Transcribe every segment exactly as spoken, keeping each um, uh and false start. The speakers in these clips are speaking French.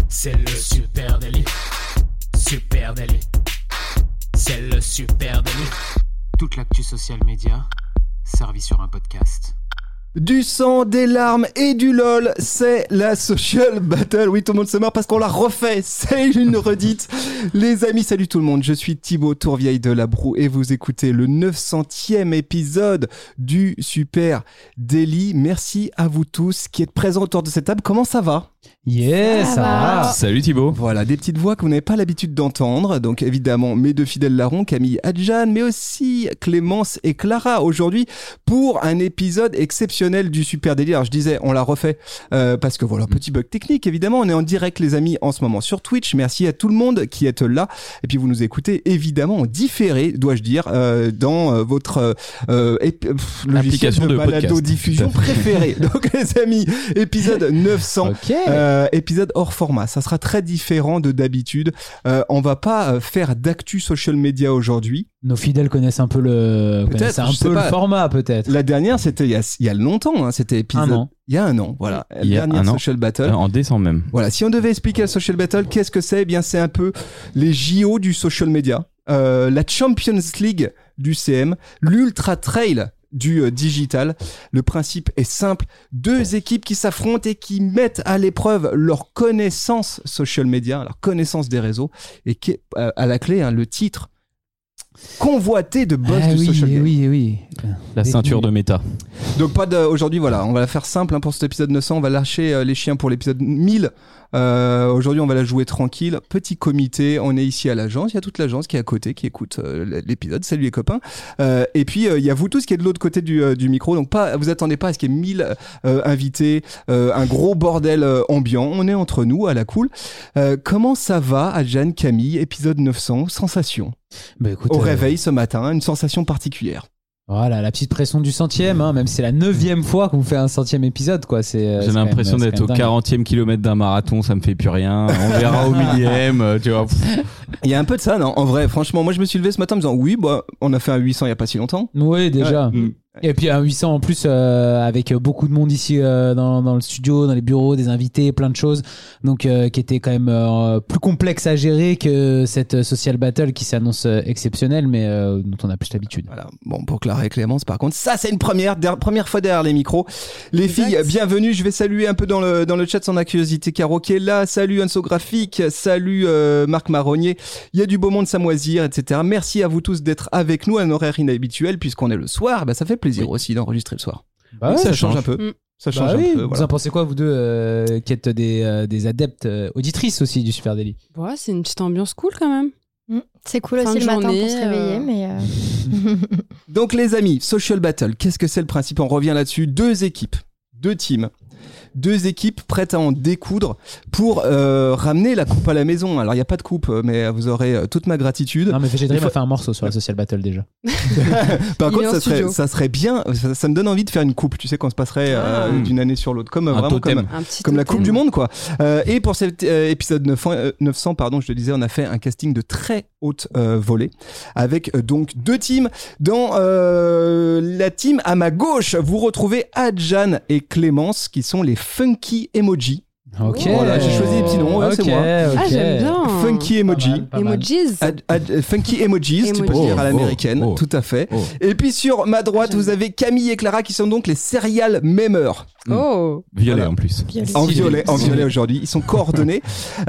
C'est le Super Daily. Super Daily. C'est le Super Daily. Toute l'actu social média servie sur un podcast. Du sang, des larmes et du lol, c'est la social battle. Oui, tout le monde se marre parce qu'on l'a refait, c'est une redite. Les amis, salut tout le monde, je suis Thibaut Tourvieille de La Broue et vous écoutez le neuf centième épisode du Super Daily. Merci à vous tous qui êtes présents autour de cette table. Comment ça va ? Yes, ça, ça va. va. Salut Thibaut. Voilà, des petites voix que vous n'avez pas l'habitude d'entendre. Donc évidemment, mes deux fidèles larrons, Camille Adjan, mais aussi Clémence et Clara aujourd'hui pour un épisode exceptionnel du Super Daily. Alors je disais, on l'a refait euh, parce que voilà, petit bug technique évidemment. On est en direct les amis en ce moment sur Twitch. Merci à tout le monde qui est là. Et puis vous nous écoutez évidemment en différé, dois-je dire, euh, dans euh, votre euh, ép- pff, application de, de balado-diffusion préférée. Donc les amis, épisode neuf cents. Ok. Euh, épisode hors format, ça sera très différent de d'habitude. Euh, on va pas euh, faire d'actu social media aujourd'hui. Nos fidèles connaissent un peu le, peut-être, un peu le format peut-être. La dernière, c'était il y a, il y a longtemps, hein, c'était épisode. Un an. Il y a un an, voilà. La il y a dernière un social an. battle. Euh, en décembre même. Voilà. Si on devait expliquer le social battle, qu'est-ce que c'est ? Eh bien, c'est un peu les J O du social media, euh, la Champions League du C M, l'Ultra Trail du euh, digital. Le principe est simple, deux équipes qui s'affrontent et qui mettent à l'épreuve leur connaissance social media, leur connaissance des réseaux, et qui est euh, à la clé hein, le titre convoité de boss ah, du oui, social media. Oui, oui, La Des ceinture nuls. de méta. Donc pas de, aujourd'hui, voilà, on va la faire simple hein, pour cet épisode neuf cents, on va lâcher euh, les chiens pour l'épisode mille. Euh, aujourd'hui, on va la jouer tranquille. Petit comité, on est ici à l'agence. Il y a toute l'agence qui est à côté, qui écoute euh, l'épisode. Salut les copains. Euh, et puis, euh, il y a vous tous qui êtes de l'autre côté du, euh, du micro. Donc, pas, vous attendez pas à ce qu'il y ait mille euh, invités, euh, un gros bordel euh, ambiant. On est entre nous, à la cool. Euh, comment ça va, Adjan, Camille, épisode neuf cents, sensation bah, écoute, au euh... réveil ce matin, une sensation particulière. Voilà, la petite pression du centième, hein, même si c'est la neuvième fois qu'on fait un centième épisode, quoi. C'est, J'ai c'est l'impression même, d'être au quarantième kilomètre d'un marathon, ça me fait plus rien. On verra au millième, tu vois. Il y a un peu de ça, non ? En vrai, franchement, moi je me suis levé ce matin en me disant oui, bah, on a fait un huit cents il y a pas si longtemps. Oui, déjà. Ouais. Mmh. Et puis un huit cents en plus euh, avec beaucoup de monde ici euh, dans, dans le studio, dans les bureaux, des invités, plein de choses, donc euh, qui était quand même euh, plus complexe à gérer que cette social battle qui s'annonce euh, exceptionnelle, mais euh, dont on a plus l'habitude. Voilà. Bon, pour Clara et Clémence, par contre, ça c'est une première, der- première fois derrière les micros. Les exact. Filles, bienvenue. Je vais saluer un peu dans le dans le chat sans la curiosité. Caro qui est là. Salut Anso Graphique. Salut euh, Marc Marronnier. Il y a du beau monde Samoisir, et cetera. Merci à vous tous d'être avec nous à un horaire inhabituel puisqu'on est le soir. Bah ça fait plaisir oui. aussi d'enregistrer le soir. Bah ouais, ça, ça change, change un peu. Mmh. Ça change bah un oui. peu. Vous voilà. en pensez quoi, vous deux, euh, qui êtes des, euh, des adeptes euh, auditrices aussi du Super Daily ? Ouais, c'est une petite ambiance cool quand même. Mmh. C'est cool fin aussi le journée, matin pour se réveiller, euh... mais. Euh... Donc les amis, social battle, qu'est-ce que c'est le principe ? On revient là-dessus. Deux équipes, deux teams. Deux équipes prêtes à en découdre pour euh, ramener la coupe à la maison. Alors, il n'y a pas de coupe, mais vous aurez euh, toute ma gratitude. Non, mais V G Dream faut... a fait un morceau sur la Social Battle déjà. Par il contre, ça serait, ça serait bien, ça, ça me donne envie de faire une coupe, tu sais, qu'on se passerait ah. euh, d'une année sur l'autre. Comme, un vraiment totem. comme, comme la Coupe du Monde, quoi. Euh, et pour cet euh, épisode neuf cents, pardon, je te disais, on a fait un casting de très haute euh, volée avec euh, donc deux teams. Dans euh, la team à ma gauche, vous retrouvez Adjan et Clémence qui sont les Funky Emoji. Ok. Voilà, j'ai choisi les petits noms, ouais, okay, c'est moi. Okay. Ah, j'aime bien. Funky Emoji. Pas mal, pas Emojis. Ad, ad, funky Emojis, tu peux oh, dire à l'américaine, oh, oh, tout à fait. Oh. Et puis sur ma droite, vous avez Camille et Clara qui sont donc les serial memers. Oh. Violet voilà. en plus. Violet. En violet, en violet aujourd'hui. Ils sont coordonnés.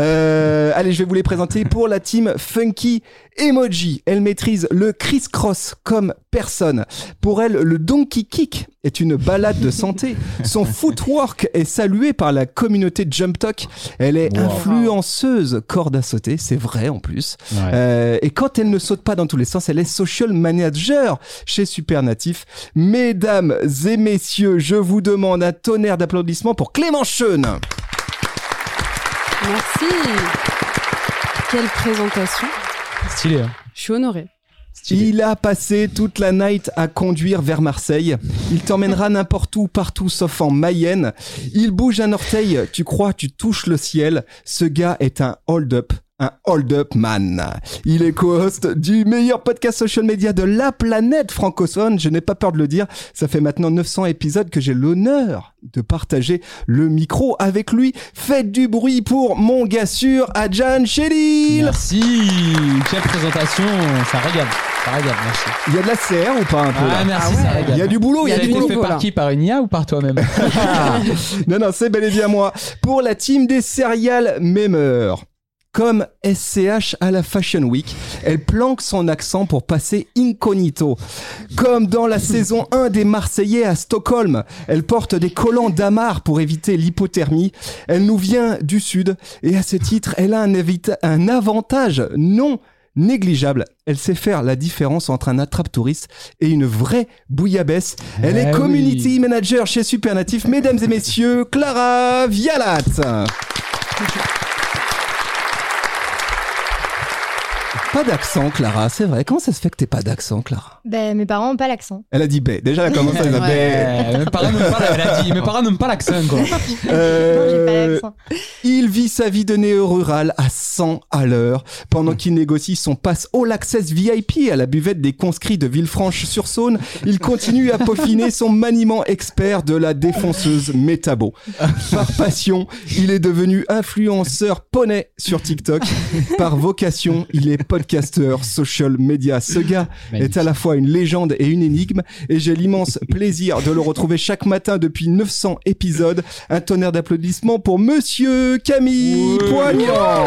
Euh, allez, je vais vous les présenter pour la team Funky Emoji. Elle maîtrise le criss-cross comme personne. Pour elle, le donkey kick est une balade de santé. Son footwork est salué par la communauté Jump Talk. Elle est wow. influenceuse corde à sauter, c'est vrai en plus. Ouais. Euh, et quand elle ne saute pas dans tous les sens, elle est social manager chez Supernatif. Mesdames et messieurs, je vous demande un tonnerre d'applaudissements pour Clémence Schoen. Merci. Quelle présentation. Stylé. Hein. Je suis honorée. Stylé. Il a passé toute la night à conduire vers Marseille. Il t'emmènera n'importe où, partout, sauf en Mayenne. Il bouge un orteil, tu crois, tu touches le ciel. Ce gars est un hold-up, un hold-up man. Il est co-host du meilleur podcast social media de la planète francophone. Je n'ai pas peur de le dire. Ça fait maintenant neuf cents épisodes que j'ai l'honneur de partager le micro avec lui. Faites du bruit pour mon gars sûr, Adjan Chélil. Merci. Quelle présentation. Ça régale. Ça régale, merci. Il y a de la C R ou pas un peu Ah, là merci, ça régale. Il y a du boulot, il y a Ça du été boulot. fait par qui? Par une I A ou par toi-même? Non, non, c'est bel et bien moi. Pour la team des serial memeurs. Comme S C H à la Fashion Week, elle planque son accent pour passer incognito. Comme dans la saison un des Marseillais à Stockholm, elle porte des collants d'amarre pour éviter l'hypothermie. Elle nous vient du sud et à ce titre, elle a un, évita- un avantage non négligeable. Elle sait faire la différence entre un attrape-touriste et une vraie bouillabaisse. Elle Eh est community oui. manager chez Supernatif. Mesdames et messieurs, Clara Vialat. Pas d'accent, Clara, c'est vrai. Comment ça se fait que t'aies pas d'accent, Clara? Ben, mes parents n'ont pas l'accent. Elle a dit B. Déjà, elle a commencé à dire B. Ouais, mes parents n'aiment pas, elle a dit, mes parents n'aiment pas l'accent, quoi. Euh, Non, j'ai pas l'accent. il vit sa vie de néo-rural à cent à l'heure pendant qu'il négocie son pass All Access V I P à la buvette des conscrits de Villefranche-sur-Saône. Il continue à peaufiner son maniement expert de la défonceuse métabo. Par passion, il est devenu influenceur poney sur TikTok. Par vocation, il est podcasteur social media. Ce gars Magnifique. est à la fois une légende et une énigme et j'ai l'immense plaisir de le retrouver chaque matin depuis neuf cents épisodes. Un tonnerre d'applaudissements pour Monsieur Camille Ouais. Poignant.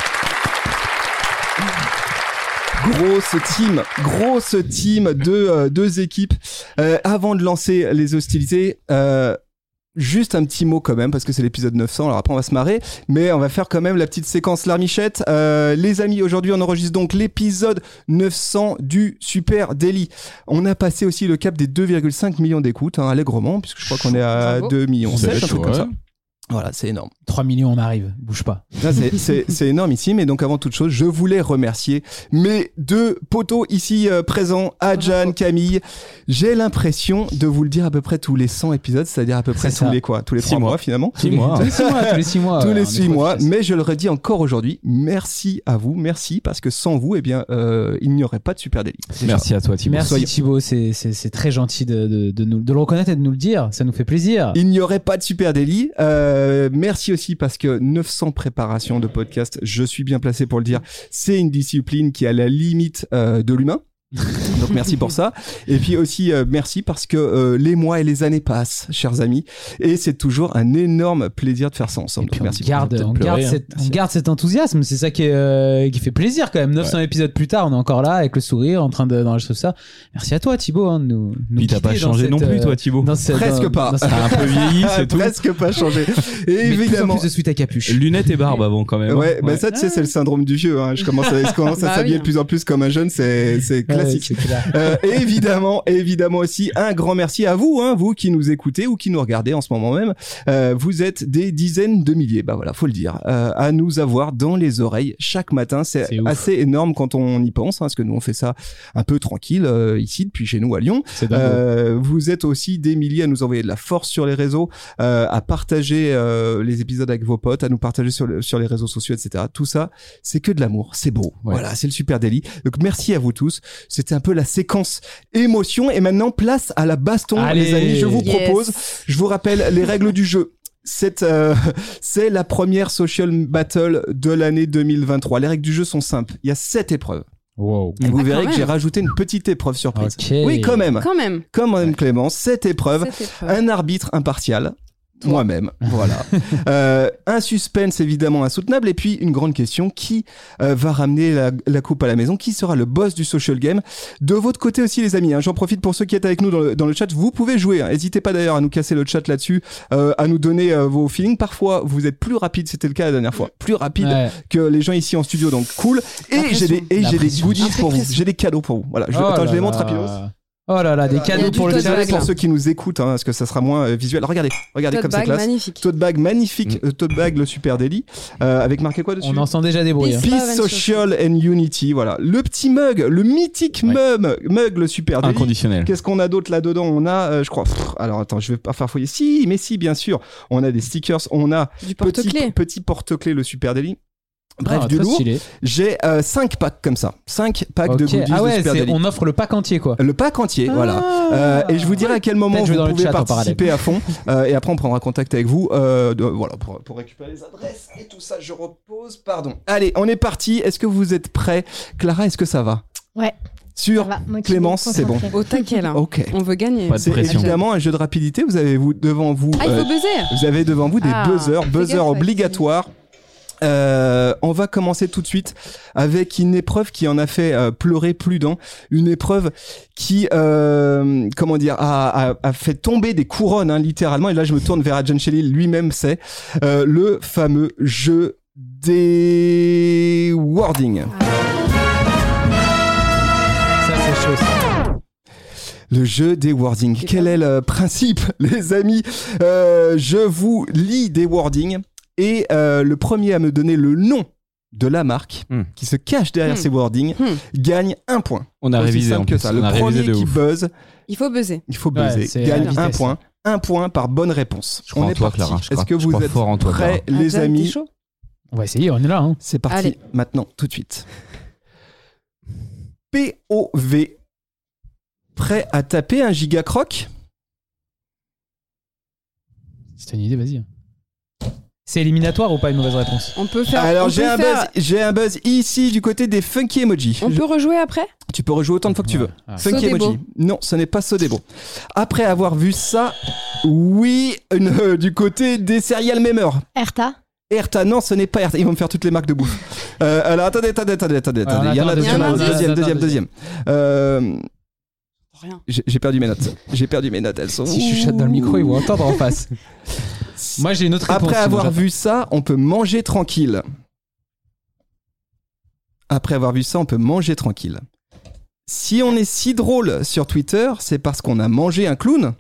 Grosse team, grosse team de euh, deux équipes. Euh, avant de lancer les hostilités, euh, juste un petit mot quand même, parce que c'est l'épisode neuf cents, alors après on va se marrer, mais on va faire quand même la petite séquence larmichette. Euh, les amis, aujourd'hui on enregistre donc l'épisode neuf cents du Super Daily. On a passé aussi le cap des deux virgule cinq millions d'écoutes, hein, allègrement, puisque je crois qu'on est à Bravo. deux millions C'est sept, un truc chaud, comme ça. ouais. Voilà, c'est énorme. trois millions, on arrive. Bouge pas. Ça, c'est, c'est, c'est énormissime. Et donc, avant toute chose, je voulais remercier mes deux potos ici euh, présents, Adjan, Camille. J'ai l'impression de vous le dire à peu près tous les cent épisodes, c'est-à-dire à peu près C'est tous ça. les quoi, tous les Six trois mois. mois. finalement. Six mois. Tous les six mois, tous les six mois. Tous ouais, les on est six trop mois, efficace. mais je le redis encore aujourd'hui, merci à vous, merci, parce que sans vous, eh bien, euh, il n'y aurait pas de Super Daily. Déjà. Merci à toi, Thibaut. Merci Soyons- Thibaut, c'est, c'est, c'est très gentil de, de, de, nous, de le reconnaître et de nous le dire. Ça nous fait plaisir. Il n'y aurait pas de Super Daily. Euh, merci aussi parce que neuf cents préparations de podcast, je suis bien placé pour le dire, c'est une discipline qui est à la limite euh, de l'humain. Donc merci pour ça. Et puis aussi euh, merci parce que euh, les mois et les années passent, chers amis, et c'est toujours un énorme plaisir de faire ça ensemble. Et puis Donc on merci. garde, peut-être on, pleurer, garde hein. cette- on Merci. garde cet enthousiasme, c'est ça qui, est, euh, qui fait plaisir quand même. neuf cents épisodes plus tard, on est encore là avec le sourire en train de- d'enregistrer ça. Merci à toi Thibaut hein, de nous, nous Puis t'as pas guider dans changé cette, non plus, euh, toi, Thibaut. dans cette- Presque dans- pas. dans cette- T'as un peu vieilli, c'est tout. Presque pas changé. Et Mais de plus en évidemment. plus de suite à capuche. Lunettes et barbe avant, quand même. Ouais, hein. bah ça, tu sais, c'est le syndrome du vieux. Hein. Je commence à, je commence à Bah s'habiller oui. de plus en plus comme un jeune, c'est, c'est Ouais, classique. c'est clair. Euh, et évidemment, évidemment aussi un grand merci à vous, hein, vous qui nous écoutez ou qui nous regardez en ce moment même. Euh, vous êtes des dizaines de milliers, bah voilà, faut le dire, euh, à nous avoir dans les oreilles chaque matin. C'est, C'est ouf. assez énorme quand on y pense, hein, parce que nous on fait ça un peu tranquille euh, ici depuis chez nous à Lyon. C'est dingue. Euh, vous êtes aussi des milliers à nous envoyer de la force sur les réseaux, euh, à partager euh, les épisodes avec vos potes, à nous partager sur, le- sur les réseaux sociaux, et cetera. Tout ça, c'est que de l'amour, c'est beau. Ouais. Voilà, c'est le Super Daily. Donc merci à vous tous. C'était un peu la séquence émotion. Et maintenant, place à la baston, Allez. les amis. Je vous Yes. propose, je vous rappelle les règles du jeu. C'est, euh, c'est la première social battle de l'année deux mille vingt-trois. Les règles du jeu sont simples. Il y a sept épreuves. Wow. Et vous Ah, verrez quand que j'ai même. rajouté une petite épreuve surprise. Ok. Oui, quand même. Quand même. Comme Madame Clémence, sept épreuves. Cette épreuve. Un arbitre impartial. Moi-même, voilà. Euh, un suspense évidemment insoutenable et puis une grande question, qui euh, va ramener la, la coupe à la maison? Qui sera le boss du social game? De votre côté aussi les amis, hein, j'en profite pour ceux qui êtes avec nous dans le, dans le chat, vous pouvez jouer, hein. N'hésitez pas d'ailleurs à nous casser le chat là-dessus, euh, à nous donner euh, vos feelings. Parfois vous êtes plus rapide, c'était le cas la dernière fois, plus rapide Ouais. que les gens ici en studio, donc cool. Et La j'ai des, pression. et La j'ai des pression. goodies Un peu pour de vous, pression. j'ai des cadeaux pour vous. Voilà, je, Oh attends, là je les montre là. rapidos. Oh là là, des Il y a cadeaux du pour le tote Désolé bag, chat. pour là. ceux qui nous écoutent, hein, parce que ça sera moins euh, visuel. Regardez, regardez Tote comme c'est bag classe. magnifique. Tote bag magnifique, Mm. euh, tote bag le Super Daily, euh, avec marqué quoi dessus? On en sent déjà des bruits. hein. Peace. Peace, Love and social and unity, voilà. Le petit mug, le mythique Ouais. mug, mug le Super Daily. Inconditionnel. Qu'est-ce qu'on a d'autre là-dedans? On a, euh, je crois, pff, alors attends, je vais pas faire fouiller. Si, mais si, bien sûr. On a des stickers, on a Du petit, porte-clés. petit porte-clés le Super Daily. Bref, Ah, du très lourd. stylé. J'ai cinq packs comme ça. cinq packs Ok. de goodies Ah de ouais, Super c'est- Daily. on offre le pack entier quoi. Le pack entier, Ah. voilà. Euh, et je vous dirai à quel moment Peut-être vous jouer dans le pouvez chat en participer à fond. Euh, et après, on prendra contact avec vous. Euh, de- voilà, pour, pour récupérer les adresses et tout ça. Je repose. Pardon. Allez, on est parti. Est-ce que vous êtes prêts? Clara, est-ce que ça va? Ouais. Sûr. Ça va, motivé, Clémence, c'est bon. concentré. Au taquet là. Ok. On veut gagner. Pas de C'est pression. évidemment un jeu de rapidité. Vous avez vous, devant vous. Ah, il euh, faut buzzer. vous avez devant vous des Ah, buzzers, fais buzzers gaffe, obligatoires. Euh, on va commencer tout de suite avec une épreuve qui en a fait euh, pleurer plus d'un, une épreuve qui, euh, comment dire, a, a, a fait tomber des couronnes, hein, littéralement. Et là, je me tourne vers Adjan Shelley, lui-même, c'est euh, le fameux jeu des wordings. Ça c'est chaud. ça. Le jeu des wordings. C'est Quel pas- est le principe, les amis? Euh, Je vous lis des wordings et euh, le premier à me donner le nom de la marque Hmm. qui se cache derrière Hmm. ces wordings Hmm. gagne un point. On a Aussi révisé simple en que plus. ça. On Le a premier révisé de qui ouf. buzz, Il faut buzzer. il faut Ouais, buzzer, c'est à gagne vitesse. un point. Un point par bonne réponse. Je crois On en est toi, parti. Clara, je Est-ce crois- que je vous crois êtes fort en toi, prêts, Ah, les John, t'es amis? chaud On va essayer, on est là. Hein. C'est parti Allez. maintenant, tout de suite. P O V. Prêt à taper un gigacroc? Si t'as une idée, vas-y. C'est éliminatoire ou pas une mauvaise réponse? On peut faire. Alors on j'ai peut un faire- buzz, j'ai un buzz ici du côté des funky emojis. On Je- peut rejouer après? Tu peux rejouer autant de fois que tu veux. Ah. Funky Sodebo. emoji. Non, ce n'est pas Sodebo. Après avoir vu ça, oui, une, euh, du côté des serial memers. Erta. Erta, non, ce n'est pas Erta. Ils vont me faire toutes les marques de bouffe. Euh, alors attendez, attendez, attendez, attendez. Ouais, attendez. on Il y en a attend deuxième, un deuxième, indice. deuxième, deuxième. Euh, Rien. j'ai j'ai perdu mes notes. J'ai perdu mes notes. Elles sont. Si je chuchote dans le micro, ils vont entendre en face. Moi j'ai une autre réponse. Après sinon avoir j'attends. vu ça, on peut manger tranquille. Après avoir vu ça, on peut manger tranquille. Si on est si drôle sur Twitter, c'est parce qu'on a mangé un clown?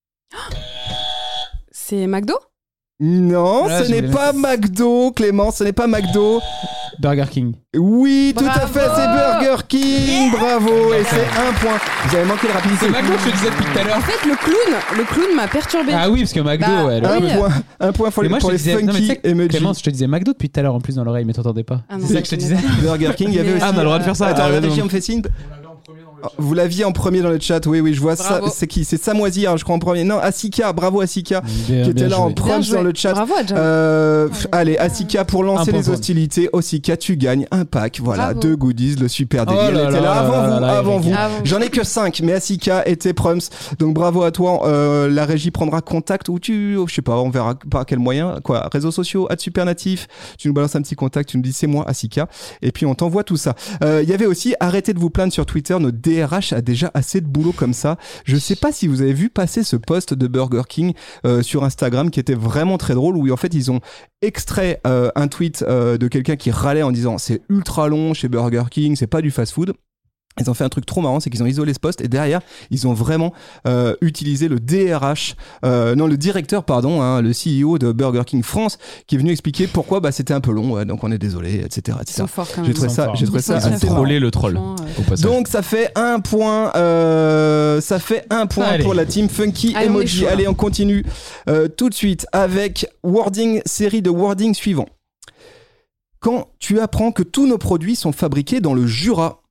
C'est McDo? Non, Là, ce je n'est vais- pas McDo, Clément, ce n'est pas McDo. Burger King. Oui, tout à Bravo. fait, c'est Burger King, bravo, et c'est un point. Vous avez manqué de rapidité. C'est McDo, je te disais depuis tout à En l'heure. fait, le clown, le clown m'a perturbé. Ah oui, parce que McDo, Bah, ouais. le- Un oui. point, un point pour Mais les, moi, je pour te les disais- non, mais tu funky sais que- emojis. Clémence, je te disais McDo depuis tout à l'heure en plus dans l'oreille, mais t'entendais pas. Ah non, c'est ça que je te disais. Burger King, il y avait Mais- aussi. Ah, on a le droit de faire ça. Attends, Ah, la régie, non. on me fait signe. Ah, vous l'aviez en premier dans le chat, oui, oui, je vois ça. Bravo. C'est qui? C'est Samoisy, hein, je crois en premier. Non, Asika, bravo Asika, Bien- qui bien était là en joué. Bien prompt joué. dans le chat. Bravo, Adjan. Euh, pff, allez, Asika, pour Un lancer point les pour hostilités, Asika, tu gagnes un pack, voilà, Bravo. deux goodies, le super Oh délit. Elle là était là là là avant là vous, là, avant Eric. vous. Avant. J'en ai que cinq, mais Asika était proms, donc bravo à toi. Euh, la régie prendra contact ou tu, oh, je sais pas, on verra par quel moyen, quoi, réseaux sociaux, at Supernatif, tu nous balances un petit contact, tu nous dis c'est moi, Asika, et puis on t'envoie tout ça. Euh, Il y avait aussi, arrêtez de vous plaindre sur Twitter, notre D R H a déjà assez de boulot comme ça. Je sais pas si vous avez vu passer ce post de Burger King euh, sur Instagram qui était vraiment très drôle, où en fait ils ont extrait euh, un tweet euh, de quelqu'un qui râlait en disant c'est ultra long chez Burger King, c'est pas du fast-food. Ils ont fait un truc trop marrant, c'est qu'ils ont isolé ce poste et derrière, ils ont vraiment euh, utilisé le D R H, euh, non le directeur pardon, hein, le C E O de Burger King France, qui est venu expliquer pourquoi bah, c'était un peu long, ouais, donc on est désolé, et cetera, et Ils cetera. sont forts quand J'ai même. trouvé Ils sont ça, forts. j'ai trouvé Ils ça sont assez très marrant. Troller le troll, Franchement, euh, au passage. Donc ça fait un point, euh, ça fait un point Allez. pour la team Funky Allez, on est Emoji. chaud, là. Allez, on continue euh, tout de suite avec wording, série de wording suivant. Quand tu apprends que tous nos produits sont fabriqués dans le Jura.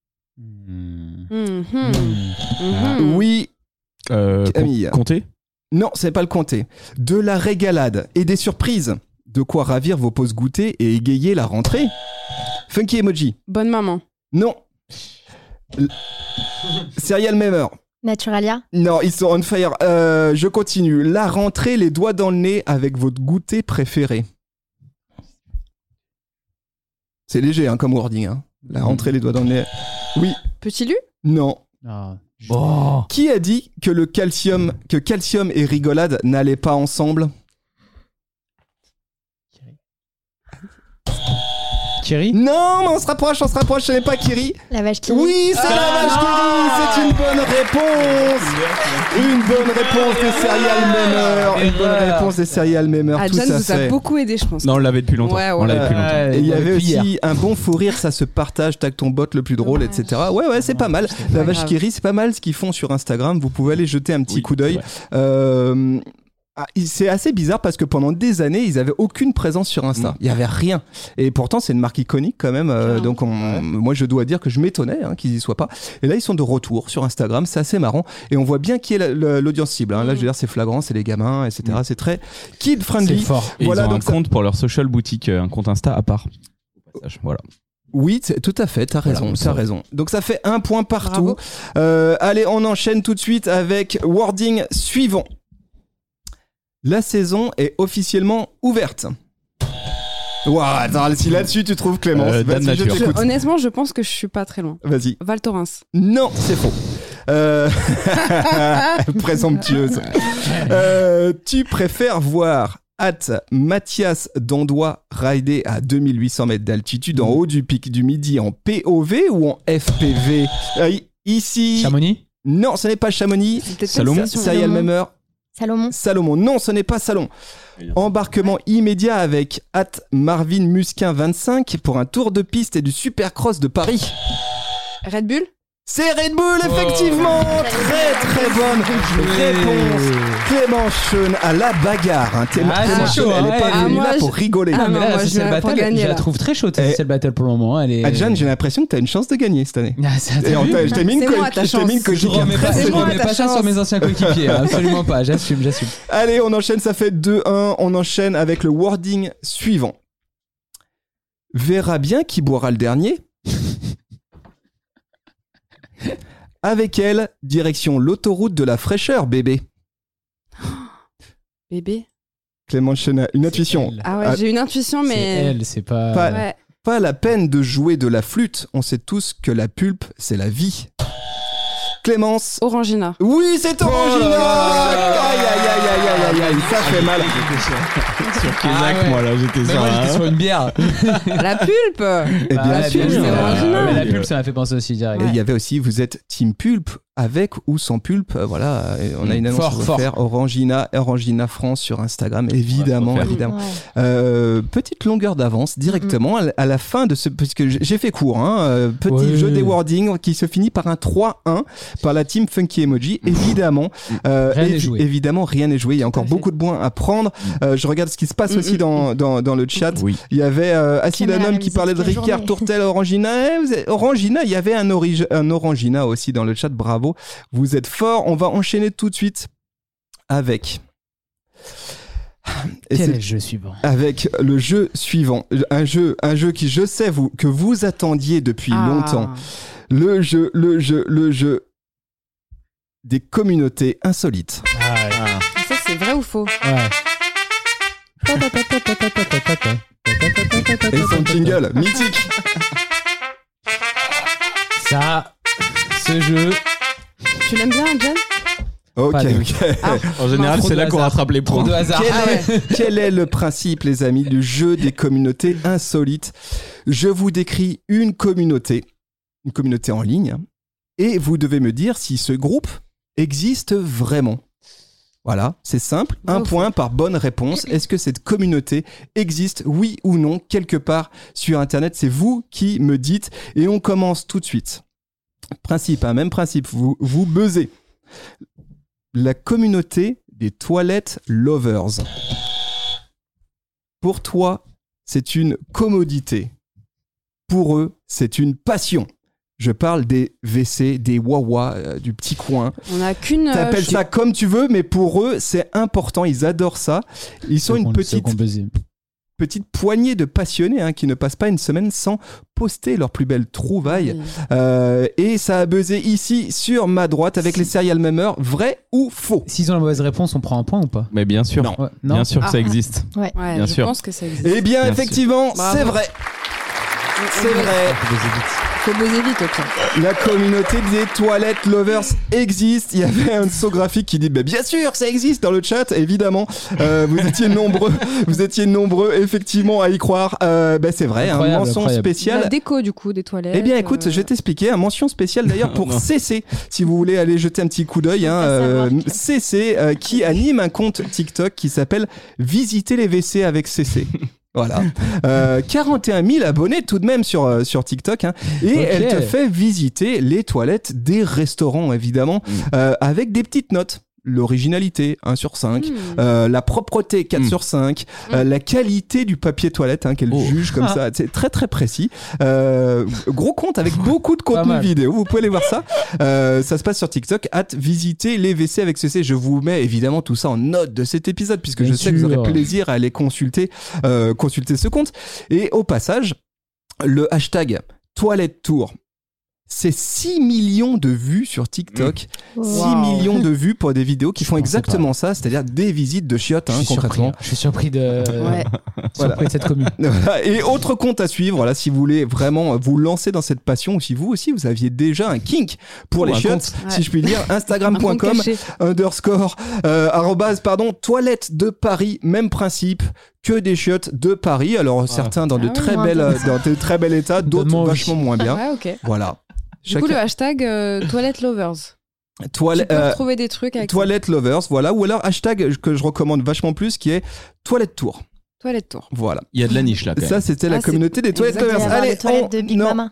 Hmm. mhm, Hmm. mhm. Oui, Euh, Camille. Comptez. non, c'est pas le comté. De la régalade et des surprises. De quoi ravir vos pauses goûter et égayer la rentrée. Funky Emoji. Bonne maman. Non. L- Serial Memer. Naturalia. Non, ils sont on fire. Euh, je continue. La rentrée, les doigts dans le nez avec votre goûter préféré. C'est léger hein, comme wording. Hein. La rentrée, les doigts dans le nez. Oui. Petit Lu? Non. Ah. Oh. Qui a dit que le calcium, que calcium et rigolade n'allaient pas ensemble? Thierry. Non, mais on se rapproche, on se rapproche. Ce n'est pas Kiri. La vache qui Oui, c'est la vache Kiri. C'est une bonne réponse. Une bonne réponse des serial memers. Une bonne réponse des serial memers. Tout Adjan à vous a fait. beaucoup aidé, je pense. Non, on l'avait depuis longtemps. Ouais, ouais. On l'avait depuis longtemps. Ouais, Et il y avait depuis hier. aussi un bon fou rire, ça se partage, tag ton bot le plus drôle, Ouais. et cetera. Ouais, ouais, c'est pas mal. La pas vache grave. qui rit, c'est pas mal ce qu'ils font sur Instagram. Vous pouvez aller jeter un petit Oui, coup d'œil. c'est vrai. Euh, Ah, il- c'est assez bizarre parce que pendant des années, ils avaient aucune présence sur Insta. Mm. Il y avait rien. Et pourtant, c'est une marque iconique quand même. euh, Clairement. donc, on- moi, je dois dire que je m'étonnais hein, qu'ils y soient pas. Et là, ils sont de retour sur Instagram. C'est assez marrant. Et on voit bien qui est la- la- l'audience cible. hein. Là, je veux dire, c'est flagrant, c'est les gamins, et cetera. Mm. C'est très kid C'est friendly. fort. Et Voilà, ils ont donc un ça- compte pour leur social boutique, euh, un compte Insta à part. Au passage, Voilà. Oui, c'est- tout à fait, t'as Voilà, raison, on t'as sait. raison. Donc ça fait un point partout. Bravo. Euh, allez, on enchaîne tout de suite avec wording suivant. La saison est officiellement ouverte. Waouh, attends, si là-dessus tu trouves Clémence, Euh, vas-y, Dame je Nature. Je- t'écoute. honnêtement, je pense que je suis pas très loin. Vas-y. Val Thorens. Non, c'est faux. Euh... Présomptueuse. Euh, tu préfères voir at Mathias Dandois rider à deux mille huit cents mètres d'altitude en haut du pic du Midi en P O V ou en F P V? Euh, Ici. Chamonix. Non, ce n'est pas Chamonix. C'est peut-être Salomon. pas une station. Serial Salomon. Member. Salomon. Salomon. Non, ce n'est pas Salon. Embarquement immédiat avec at Marvin Musquin vingt-cinq pour un tour de piste et du Supercross de Paris. Red Bull. C'est Red Bull, effectivement. Très très bonne réponse. Clémence Schoen à la bagarre. Hein. Clément- Ah, Clémence c'est Schoen, chaud, elle hein. n'est pas Ah, venue moi, là je- pour rigoler. Ah, Ah, mais non, là, la moi, je social viens pour battle, gagner, je la là. trouve très chaude, Eh. cette social battle pour le moment. Elle est... Adjan, j'ai l'impression que tu as une chance de gagner cette année. Ah, ça, Et t'as on vu t'a- je t'ai mis une C'est co- moi, ta je t'ai mis une chance. Je coéquipière remets très pas, C'est je solide. moi, remets ta pas ça chance. sur mes anciens coéquipiers. hein, Absolument pas. J'assume, j'assume. Allez, on enchaîne, ça fait deux un. On enchaîne avec le wording suivant. Verra bien qui boira le dernier. Avec elle, direction l'autoroute de la fraîcheur, bébé. Bébé. Clémence Schoen a une intuition. elle. Ah ouais, Ah, j'ai une intuition, C'est mais. elle, c'est pas. Pas- Ouais. Pas la peine de jouer de la flûte. On sait tous que la pulpe, c'est la vie. Clémence. Orangina. Oui, c'est Orangina. Oh là là. Aïe, aïe, aïe, aïe, aïe, aïe, aïe, ça fait mal. Sur Ah Kézak, ouais. moi là, j'étais Mais sur moi, un- j'étais sur une bière. La pulpe. Et Bah, bien ouais, sûr. sûr. c'est Orangina. Mais La Oui, pulpe, ça m'a fait penser aussi direct. Et il y avait aussi, vous êtes team pulpe, avec ou sans pulpe. euh, Voilà, et on a une annonce Fort, à fort. faire. Orangina, Orangina France sur Instagram, évidemment, Ouais, faut faire. évidemment. Ouais. Euh, petite longueur d'avance directement à la- à la fin de ce, puisque j'ai j'ai fait court, hein, euh, petit Ouais. jeu des wordings qui se finit par un trois un par la team Funky Emoji. Évidemment, euh, Rien n'est évi- joué. évidemment, rien n'est joué. Il y a encore à fait. beaucoup de points à prendre. Euh, je regarde ce qui se passe Mm, aussi mm, dans, dans, dans le chat. Oui. Il y avait euh, Acid Caméra, Anom la qui musique, parlait de la Ricard, journée. Tourtel, Orangina. Eh, vous êtes- Orangina, il y avait un, origi- un Orangina aussi dans le chat. Bravo, vous êtes forts. On va enchaîner tout de suite avec. Et Quel c'est- est le jeu suivant? avec le jeu suivant, un jeu, un jeu qui je sais vous que vous attendiez depuis Ah. longtemps. Le jeu, le jeu, le jeu des communautés insolites. Ah ouais. Ça, c'est vrai ou faux? Ouais. Et son jingle mythique. Ça, ce jeu. Tu l'aimes bien, John? Ok, Pas de- ok. En général, Trop c'est de là qu'on hasard. rattrape les Trop points. de hasard. Quel, Ah ouais. est, quel est le principe, les amis, du jeu des communautés insolites? Je vous décris une communauté, une communauté en ligne, et vous devez me dire si ce groupe existe vraiment. Voilà, c'est simple. Vrai Un ou point par bonne réponse. Est-ce que cette communauté existe, oui ou non, quelque part sur Internet? C'est vous qui me dites. Et on commence tout de suite. Principe, hein, même principe. Vous, vous buzzez. La communauté des toilettes lovers. Pour toi, c'est une commodité. Pour eux, c'est une passion. Je parle des W C, des Wawa, euh, du petit coin. On a qu'une. euh, T'appelles je- ça comme tu veux, mais pour eux, c'est important. Ils adorent ça. Ils sont Ceux une qu'on- ceux petite, qu'on buzzait. petite poignée de passionnés hein, qui ne passent pas une semaine sans poster leurs plus belles trouvailles. Oui. Euh, et ça a buzzé ici, sur ma droite, avec les serial memers. Vrai ou faux? S'ils ont la mauvaise réponse, on prend un point ou pas? Mais bien sûr. Non. Ouais. Non. Bien sûr que Ah. ça existe. Ouais, Bien je sûr. pense que ça existe. Eh bien, Bien effectivement, Bravo. c'est vrai. C'est vrai. Faut buzzer vite, ok. La communauté des toilettes lovers existe. Il y avait un sous-graphique qui dit bah, bien sûr que ça existe dans le chat, évidemment. Euh, vous étiez nombreux, vous étiez nombreux effectivement à y croire. Euh, bah, c'est vrai, un Incroyable, mention incroyable. spéciale. La déco, du coup, des toilettes. Eh bien, écoute, euh, je vais t'expliquer. Un mention spéciale d'ailleurs pour Non. C C. Si vous voulez aller jeter un petit coup d'œil, hein, Faut pas savoir euh, qui- C C euh, qui anime un compte TikTok qui s'appelle Visiter les W C avec C C. Voilà. Euh, quarante et un mille abonnés tout de même sur, euh, sur TikTok. Hein. Et Ok. elle te fait visiter les toilettes des restaurants, évidemment, Mm. euh, avec des petites notes. l'originalité, un sur cinq, Mmh. euh, la propreté, quatre Mm. sur cinq, euh, la qualité du papier toilette, hein, qu'elle Oh. juge comme ça, c'est très très précis. Euh, gros compte avec beaucoup de Pas contenu mal. vidéo, vous pouvez aller voir ça. Euh, ça se passe sur TikTok, hâte visiter les W C avec C C. Je vous mets évidemment tout ça en note de cet épisode, puisque Bien je sais que vous sûr. aurez plaisir à aller consulter, euh, consulter ce compte. Et au passage, le hashtag Toilette Tour. C'est six millions de vues sur TikTok. Wow. six millions de vues pour des vidéos qui Je font pensais exactement ça, c'est-à-dire des visites de chiottes, Je hein, suis surpris. concrètement. Je suis surpris de, Ouais. surpris de cette commune. Voilà. Et autre compte à suivre, voilà, si vous voulez vraiment vous lancer dans cette passion, ou si vous aussi vous aviez déjà un kink pour Ou les un chiottes, compte. si je puis dire, Un instagram point compte com caché. underscore euh, arrobase pardon toilette de Paris, même principe que des chiottes de Paris. Alors certains dans de Ah oui, très moins belles, intéressant. dans de très bel état, d'autres Donne-moi envie. vachement moins bien. Ouais, ok. Voilà. Du coup, le hashtag euh, Toilette Lovers. Toile- tu peux euh, retrouver des trucs avec ça. Toilette Lovers, voilà, ou alors hashtag que je recommande vachement plus, qui est Toilette Tour. Toilette Tour. Voilà. Il y a de la niche là quand Ça, même. c'était la Ah, c'est- communauté des Toilettes Exactement. Lovers. Allez, Allez, les toilettes on, de Big non, Mama.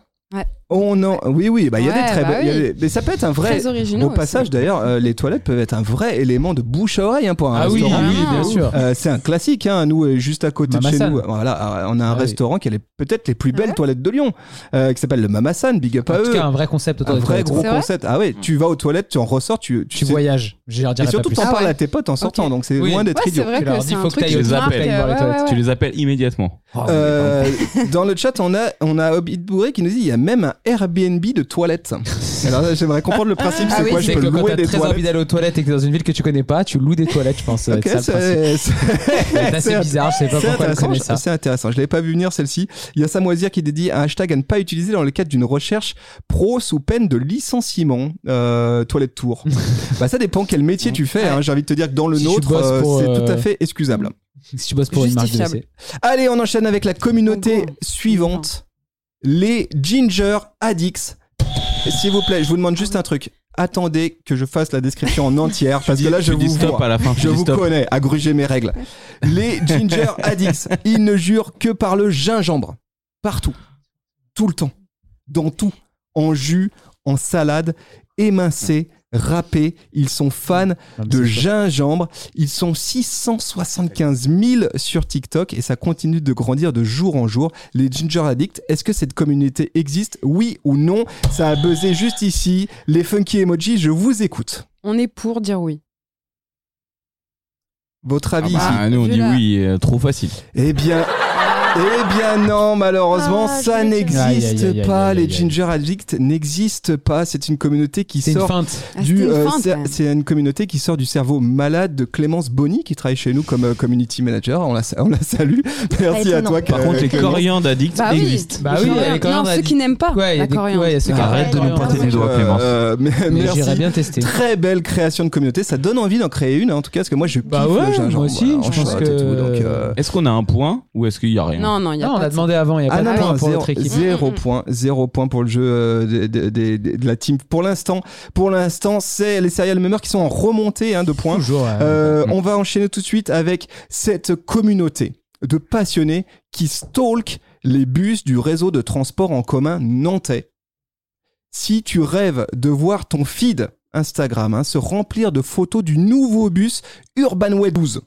on en, oui, oui, bah il y a Ouais, des très bah belles- il y a oui. des- mais ça peut être un vrai. Très originaux Au passage, aussi. d'ailleurs, euh, les toilettes peuvent être un vrai élément de bouche à oreille hein, pour un Ah oui, restaurant. oui, bien Ah. sûr. Euh, c'est un classique, hein. Nous, euh, juste à côté de chez Mama nous, San. voilà, euh, on a un Ah oui. restaurant qui a les- peut-être les plus belles Ah ouais toilettes de Lyon, euh, qui s'appelle le Mama San, big up à En tout eux. cas, un vrai concept autour Un des vrai toilettes. gros C'est vrai concept. Ah ouais, tu vas aux toilettes, tu en ressors, tu, Tu sais- voyages. Je leur Et dirai pas surtout, plus. t'en Ah parles ouais. à tes potes en sortant, Ok. donc c'est Oui. loin d'être Ouais, idiot. c'est vrai Tu leur que dis, c'est faut un que truc t'ailles qui aux marque, appels. euh, Voir les ouais, toilettes. ouais, Tu ouais. les appelles immédiatement. Oh, Euh, dans le chat, on a, on a Hobbit Bourré qui nous dit il y a même un Airbnb de toilettes. Alors là, j'aimerais comprendre le principe, Ah c'est oui, quoi c'est Je que peux quand louer t'as des très envie toilettes. d'aller aux toilettes et que t'es dans une ville que tu connais pas, tu loues des toilettes, je pense. Ça va Ok, être ça, le principe. c'est C'est assez bizarre, je sais pas c'est pourquoi elle intéressant, connaît ça. c'est intéressant. Je l'avais pas vu venir celle-ci. Il y a Samoisir qui dédie un hashtag à ne pas utiliser dans le cadre d'une recherche pro sous peine de licenciement. Euh, toilette tour. Bah ça dépend quel métier tu fais. Hein. J'ai envie de te dire que dans le Si tu nôtre, bosses euh, pour, c'est euh, tout à fait excusable. Si tu bosses pour une marque de Justifiable. W C. Allez, on enchaîne avec la communauté Oh, bon. suivante. Les Ginger Addicts. S'il vous plaît, je vous demande juste un truc. Attendez que je fasse la description en entière parce que là, je tu dis vous stop vois. à la fin. tu Je dis vous stop. connais, à gruger mes règles. Les Ginger Addicts, ils ne jurent que par le gingembre. Partout. Tout le temps. Dans tout. En jus, en salade, émincé, râpé. Ils sont fans de gingembre. Ils sont six cent soixante-quinze mille sur TikTok et ça continue de grandir de jour en jour. Les Ginger Addicts, est-ce que cette communauté existe? Oui ou non? Ça a buzzé juste ici. Les funky emojis, je vous écoute. On est pour dire oui. Votre Ah avis bah, ici? nous on Vu dit la- oui, euh, trop facile. Eh bien, eh bien non, malheureusement, Ah, ça je vais n'existe dire. Aïe, aïe, aïe, aïe, pas. aïe, Les aïe, aïe. Ginger Addicts n'existent pas. C'est une communauté qui C'est une sort feinte. Ah, du. c'était une euh, feinte, c'est- quand même. c'est une communauté qui sort du cerveau malade de Clémence Bonny, qui travaille chez nous comme euh, community manager. On la, on la salue. Merci à étonnant. toi. Par euh, contre, les Clémence. coriandres addicts Bah oui. existent. Bah oui, Non, elle est quand non, même ceux qui n'aiment pas Ouais, il y a la des- coriandre. ouais, il y a ceux qui Arrête de nous pointer du doigt, Euh, Clémence. euh, mais- Mais merci. j'irais bien tester. Très belle création de communauté. Ça donne envie d'en créer une, hein, en tout cas, parce que moi, je kiffe Bah ouais, le gingembre. moi aussi, voilà, en je pense shot que- et tout, donc, euh, Est-ce qu'on a un point ou est-ce qu'il y a rien? Non, non, il y a Non, on pas a de demandé avant, il n'y a Ah pas non, de point non, pour zéro, notre équipe. zéro Mm, mm. point, zéro point pour le jeu euh, de, de- de- de- de la team. Pour l'instant, pour l'instant, c'est les serial memers qui sont en remontée hein, de points. Toujours. ouais. Euh, Mm. On va enchaîner tout de suite avec cette communauté de passionnés qui stalkent les bus du réseau de transport en commun nantais. Si tu rêves de voir ton feed Instagram hein, se remplir de photos du nouveau bus Urbanway douze,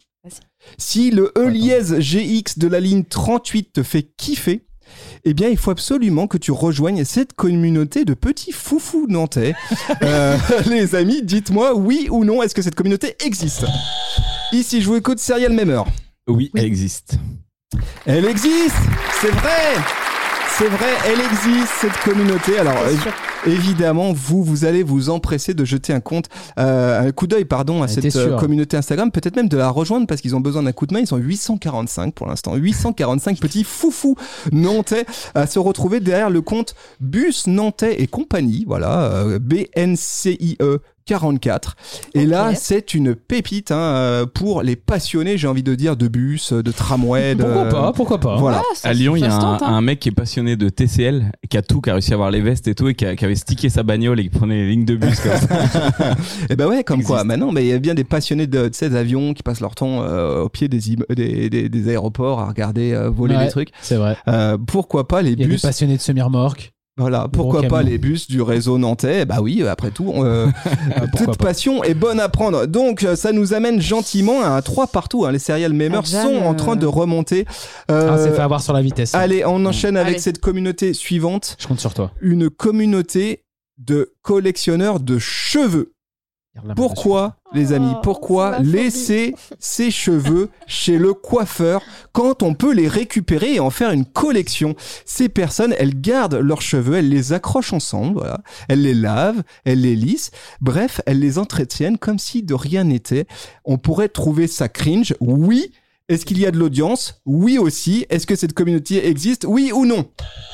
si le E-Liège G X de la ligne trente-huit te fait kiffer, eh bien, il faut absolument que tu rejoignes cette communauté de petits foufous nantais. Euh, les amis, dites-moi oui ou non, est-ce que cette communauté existe? Ici, je vous écoute Serial Memer. Oui, elle existe. Elle existe, c'est vrai. C'est vrai, elle existe cette communauté. Alors C'est évi- sûr. évidemment, vous vous allez vous empresser de jeter un compte, euh, un coup d'œil pardon à Ouais, t'es cette euh, sûr. communauté Instagram, peut-être même de la rejoindre parce qu'ils ont besoin d'un coup de main. Ils sont huit cent quarante-cinq pour l'instant, huit cent quarante-cinq petits foufous nantais à se retrouver derrière le compte Bus Nantais et compagnie. Voilà, euh, B N C I E quarante-quatre. Et Ok. là, c'est une pépite hein, euh, pour les passionnés, j'ai envie de dire, de bus, de tramway. De... Pourquoi pas, pourquoi pas. Voilà. Ah, ça- À Lyon, il y a ça se un, tente, hein. un mec qui est passionné de T C L, qui a tout, qui a réussi à avoir les vestes et tout, et qui, a- qui avait stické sa bagnole et qui prenait les lignes de bus comme ça. Et ben ouais, comme quoi. Existe. Maintenant, mais il y a bien des passionnés de, de ces avions qui passent leur temps euh, au pied des, im- des, des, des aéroports à regarder euh, voler Ouais. des trucs. C'est vrai. Euh, pourquoi pas les Il y a des bus passionnés de semi-remorques. Voilà, pourquoi Gros pas camion. les bus du réseau nantais? Bah oui, après tout, euh, toute pas. passion est bonne à prendre. Donc, euh, ça nous amène gentiment à un trois partout. Hein. Les serial memers Adjan, sont en euh, train de remonter. Euh, Ah, c'est fait avoir sur la vitesse. allez, on enchaîne avec Allez. cette communauté suivante. Je compte sur toi. Une communauté de collectionneurs de cheveux. Garde la main Pourquoi, les amis, Oh, pourquoi c'est ma phobie. laisser ses cheveux chez le coiffeur quand on peut les récupérer et en faire une collection? Ces personnes, elles gardent leurs cheveux, elles les accrochent ensemble, voilà. Elles les lavent, elles les lissent. Bref, elles les entretiennent comme si de rien n'était. On pourrait trouver ça cringe, oui. Est-ce qu'il y a de l'audience? Oui aussi. Est-ce que cette communauté existe? Oui ou non?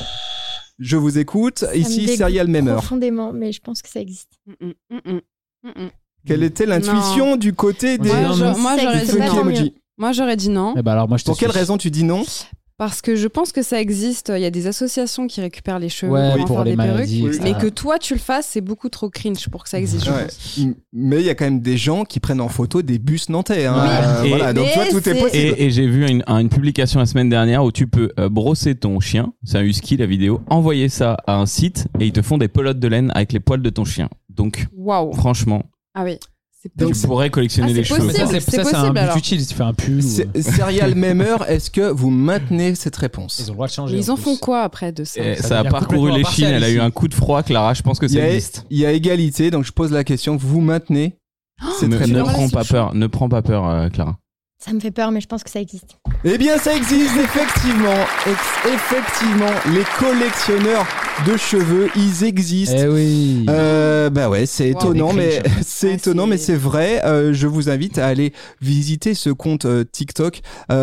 Je vous écoute. Ça me Ici, dégoûte Serial Member. profondément, mais je pense que ça existe. Mm, mm, mm, mm, mm. Quelle était l'intuition du côté des, Moi, Non, je- non, moi, ça j'aurais existe dit funky pas, tant non. mieux. emoji? Moi, j'aurais dit non. Eh ben alors moi je te Pour quelle suis. raison tu dis non? Parce que je pense que ça existe. Il y a des associations qui récupèrent les cheveux Ouais, pour, en pour faire les des maladies, perruques. et cetera. Mais que toi, tu le fasses, c'est beaucoup trop cringe pour que ça existe, je Ouais. pense. M- Mais il y a quand même des gens qui prennent en photo des bus nantais. Hein. Oui. Euh, Et- voilà, donc tu vois, Mais tout est c'est- possible. Et, et j'ai vu une, un- une publication la semaine dernière où tu peux euh, brosser ton chien, c'est un husky la vidéo, envoyer ça à un site et ils te font des pelotes de laine avec les poils de ton chien. Donc Waouh. franchement, Ah oui. C'est Donc, tu pourrais collectionner Ah, les c'est cheveux. Mais ça, possible. c'est C'est ça, c'est un possible, but alors. utile si tu fais un pull. ou- C'est- Serial Member, est-ce que vous maintenez cette réponse? Ils ont le droit de changer. Mais ils en plus. font quoi après de ça? Et Ça ça a devient parcouru complètement les impartial Chines, elle a ici. eu un coup de froid, Clara, je pense que Il ça y, a, existe. il y a égalité, donc je pose la question, vous maintenez cette Ne, réponse? ne Alors là, prends c'est pas chaud. peur, ne prends pas peur, euh, Clara. Ça me fait peur, mais je pense que ça existe. Eh bien, ça existe, effectivement. Ex- effectivement, les collectionneurs de cheveux, ils existent. Eh oui. Euh, bah ouais, c'est Wow, étonnant, des mais cringe. c'est Ah, étonnant, c'est- mais c'est vrai. Euh, je vous invite à aller visiter ce compte euh, TikTok.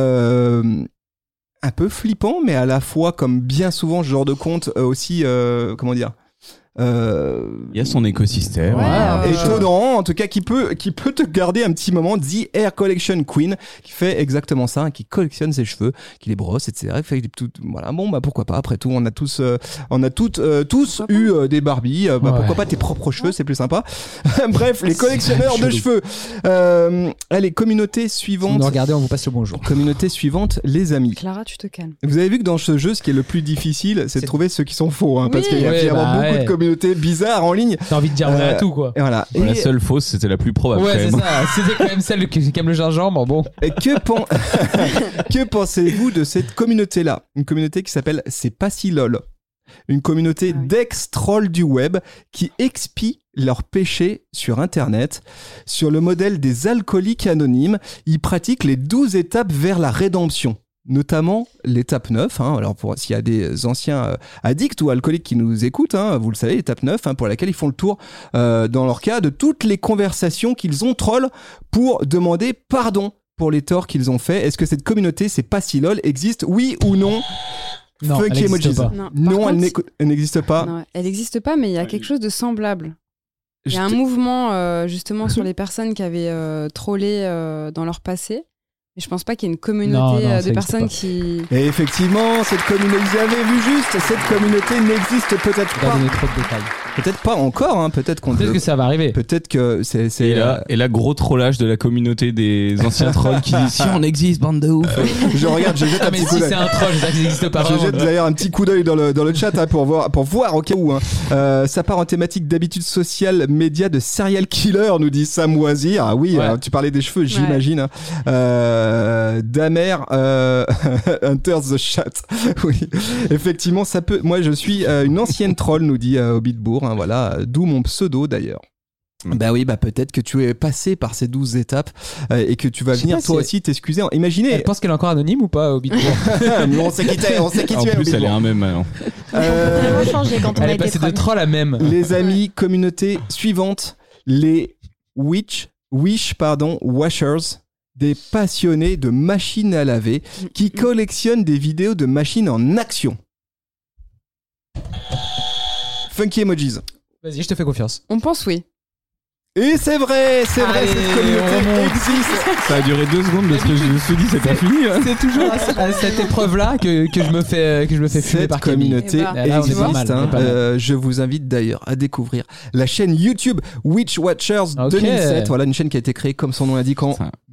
Euh, un peu flippant, mais à la fois, comme bien souvent, ce genre de compte euh, aussi, euh, comment dire. Euh, Il y a son écosystème. Ouais, Ah, euh, étonnant, en tout cas, qui peut, qui peut te garder un petit moment. The Hair Collection Queen, qui fait exactement ça, hein, qui collectionne ses cheveux, qui les brosse, et cetera. Il fait des tout, voilà, bon, bah pourquoi pas. Après tout, on a tous, euh, on a toutes, euh, tous Pourquoi eu euh, des Barbies. euh, bah, Ouais. Pourquoi pas tes propres cheveux, c'est plus sympa. Bref, les collectionneurs de chelou. cheveux. Euh, allez, communauté Si vous suivante. nous regardez, on vous passe le bonjour. Communauté suivante, les amis. Clara, tu te calmes. Vous avez vu que dans ce jeu, ce qui est le plus difficile, c'est de C'est- trouver ceux qui sont faux, hein, parce Oui. qu'il y a Ouais, finalement bah, beaucoup ouais. de communautés bizarres en ligne. T'as envie de dire vrai Euh, à tout quoi. Et voilà. La Et- seule fausse, c'était la plus probable. Ouais, quand c'est même. ça. C'était quand même celle qui qui aime le gingembre. Bon. Et que, pen- que pensez-vous de cette communauté-là? Une communauté qui s'appelle C'est pas si lol. Une communauté Ah oui. d'ex-trolls du web qui expient leurs péchés sur Internet. Sur le modèle des alcooliques anonymes, ils pratiquent les douze étapes vers la rédemption. Notamment l'étape neuf, hein. Alors pour s'il y a des anciens euh, addicts ou alcooliques qui nous écoutent, hein, vous le savez, l'étape neuf, hein, pour laquelle ils font le tour, euh, dans leur cas, de toutes les conversations qu'ils ont troll pour demander pardon pour les torts qu'ils ont fait. Est-ce que cette communauté, c'est pas si lol, existe, oui ou non? Non, elle Funky existe emojis. pas. Non, par Non, elle contre, n'éco- elle n'existe pas. non, elle n'existe pas, mais il y a quelque chose de semblable. Il y a Je un te- mouvement euh, justement sur les personnes qui avaient euh, trollé euh, dans leur passé. Mais je pense pas qu'il y ait une communauté Non, non, euh, ça de existe personnes pas. qui. Et effectivement, cette communauté, vous avez vu juste, cette communauté n'existe peut-être Pas pas. donner trop de détails. Peut-être pas encore, hein, peut-être qu'on Peut-être que ça va arriver. Peut-être que c'est. c'est, Et là, et là, gros trollage de la communauté des anciens trolls qui disent si on existe, bande de ouf. euh, je regarde, je jette Ah, un mais petit coup si d'œil. c'est un troll, ça n'existe pas Je vraiment. jette d'ailleurs un petit coup d'œil dans le, dans le chat hein, pour, voir, pour voir au cas où. Hein. Euh, ça part en thématique d'habitudes sociales, médias de serial killer, nous dit Sam Wazir. Ah oui, Ouais. euh, tu parlais des cheveux, j'imagine. Hein. Euh, Damer, euh, Hunter the Chat. Oui, effectivement, ça peut. Moi, je suis euh, une ancienne troll, nous dit euh, Hobbitbourg. Hein, voilà, d'où mon pseudo d'ailleurs. Bah oui, bah peut-être que tu es passé par ces douze étapes euh, et que tu vas Je sais venir pas toi si- aussi t'excuser. Imaginez, Elle pense qu'elle est encore anonyme ou pas au Bitbourg? on sait qui t'es, on sait qui En tu es. plus, elle est Hobbitbourg. un même maintenant. On a Euh, vraiment changé quand on Elle a est été passée de troll. troll à même. Les amis, communauté suivante, les Witch, Wish pardon, Washers, des passionnés de machines à laver qui collectionnent des vidéos de machines en action. Funky emojis. Vas-y, je te fais confiance. On pense oui. Et c'est vrai, c'est vrai, Allez, cette communauté on remonte. existe. Ça a duré deux secondes de ce que je me suis dit, c'est pas fini. hein. C'est toujours à, à cette épreuve-là que, que je me fais que je me fais fumer Cette par Camille. communauté Eh ben, Là, on est existe. pas mal, on est hein. pas mal. Euh, je vous invite d'ailleurs à découvrir la chaîne YouTube Witch Watchers Ok. deux mille sept. Voilà une chaîne qui a été créée comme son nom l'indique en Ça-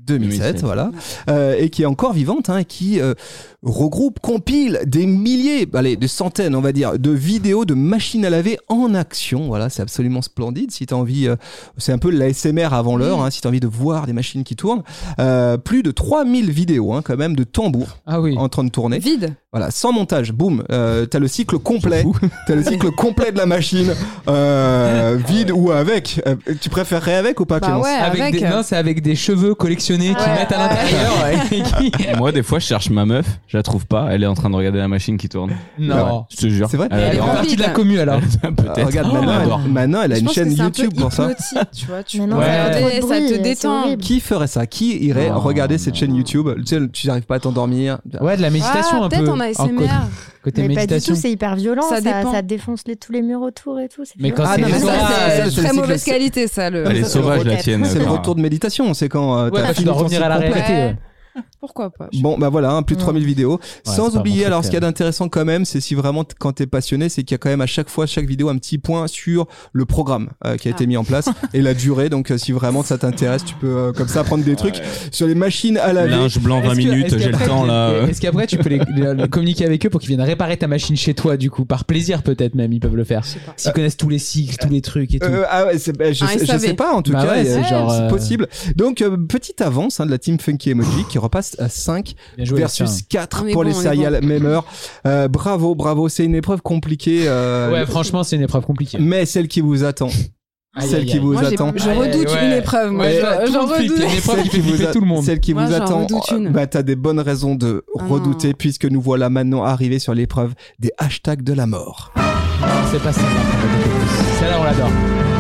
deux mille sept, deux mille sept. voilà, euh, et qui est encore vivante, hein, et qui euh, regroupe, compile des milliers, allez, des centaines, on va dire, de vidéos de machines à laver en action. Voilà, c'est absolument splendide. Si tu as envie, euh, c'est un peu l'A S M R avant l'heure, Mmh. hein, si tu as envie de voir des machines qui tournent. Euh, plus de trois mille vidéos, hein, quand même, de tambours Ah oui. en train de tourner. Vide. Voilà, sans montage, boum, euh, t'as le cycle complet, t'as le cycle complet de la machine, euh, vide ou avec. Euh, tu préférerais avec ou pas, Bah Clémence? ouais, Avec, avec. des, non, c'est avec des cheveux collectionnés qui Ouais, mettent à ouais. l'intérieur. et qui- Moi, des fois, je cherche ma meuf, je la trouve pas, elle est en train de regarder la machine qui tourne. Non. Je te jure. C'est vrai Elle Elle est Elle est adore. partie remplie, de la là. commu alors. Peut-être. Regarde, Oh, maintenant, elle adore. elle, maintenant, elle a Je une pense que chaîne c'est un peu YouTube pour ça. hypnotique, tu vois. Tu Mais non, peux ça fait regarder, trop de ça bruit, te c'est détend. horrible. Qui ferait ça? Qui irait Non, regarder cette non. chaîne YouTube? Tu sais, tu n'arrives pas à t'endormir. Ouais, de la méditation Ah, un peu. peut-être en A S M côté, R. côté Mais pas du méditation. tout, c'est hyper violent. Ça Ça, dépend. ça défonce les, tous les murs autour et tout. c'est Mais violent. quand Ah, c'est non, mais les ça, orages, c'est- c'est c'est le très cycle- mauvaise qualité, ça. Le... Elle est Ça, sauvage, la c'est tienne. C'est le Clara. retour de méditation, c'est quand euh, Ouais, t'as bah, tu fini dois ton revenir à la cycle complet. réalité. ouais. Pourquoi pas? Bon, bah voilà, hein, plus de Mm. trois mille vidéos. c'est Sans pas mon oublier, truc, alors ce qu'il y a quand d'intéressant quand même, c'est si vraiment t- quand t'es passionné, c'est qu'il y a quand même à chaque fois, chaque vidéo, un petit point sur le programme euh, qui a été Ah. mis en place et la durée. Donc euh, si vraiment ça t'intéresse, tu peux euh, comme ça apprendre des trucs sur les machines à laver. Linge blanc vingt Est-ce que- minutes, est-ce j'ai le qu'après, temps tu- là. Est-ce qu'après tu peux les, les- les communiquer avec eux pour qu'ils viennent réparer ta machine chez toi du coup, par plaisir peut-être même ils peuvent le faire. Je sais pas. S'ils connaissent tous les cycles, tous les trucs et tout. Euh, ah ouais, c'est- bah, je, Un sais, je S A V. sais pas en tout Bah cas, ouais, il y a- c'est genre, c'est euh, possible. Donc euh, petite avance hein, de la team Funky Emoji qui repasse à cinq Bien joué, versus ça. quatre On est pour bon, les on est serial memers. Euh, bravo, bravo, c'est une épreuve compliquée, euh, Ouais, franchement, c'est une épreuve compliquée. mais celle qui vous attend. Aïe, Celle aïe, qui aïe. vous Moi, j'ai- attend. je Aïe, redoute ouais. une épreuve. Moi, Ouais, je- tout le j'en monde flippe. Il y a une redoute. épreuve qui Celle fait qui vous, flipper a- tout le monde. celle qui Moi, vous j'en attend, redoute une. bah t'as des bonnes raisons de Ah redouter non. puisque nous voilà maintenant arrivés sur l'épreuve des hashtags de la mort. C'est pas ça. Celle-là, on l'adore.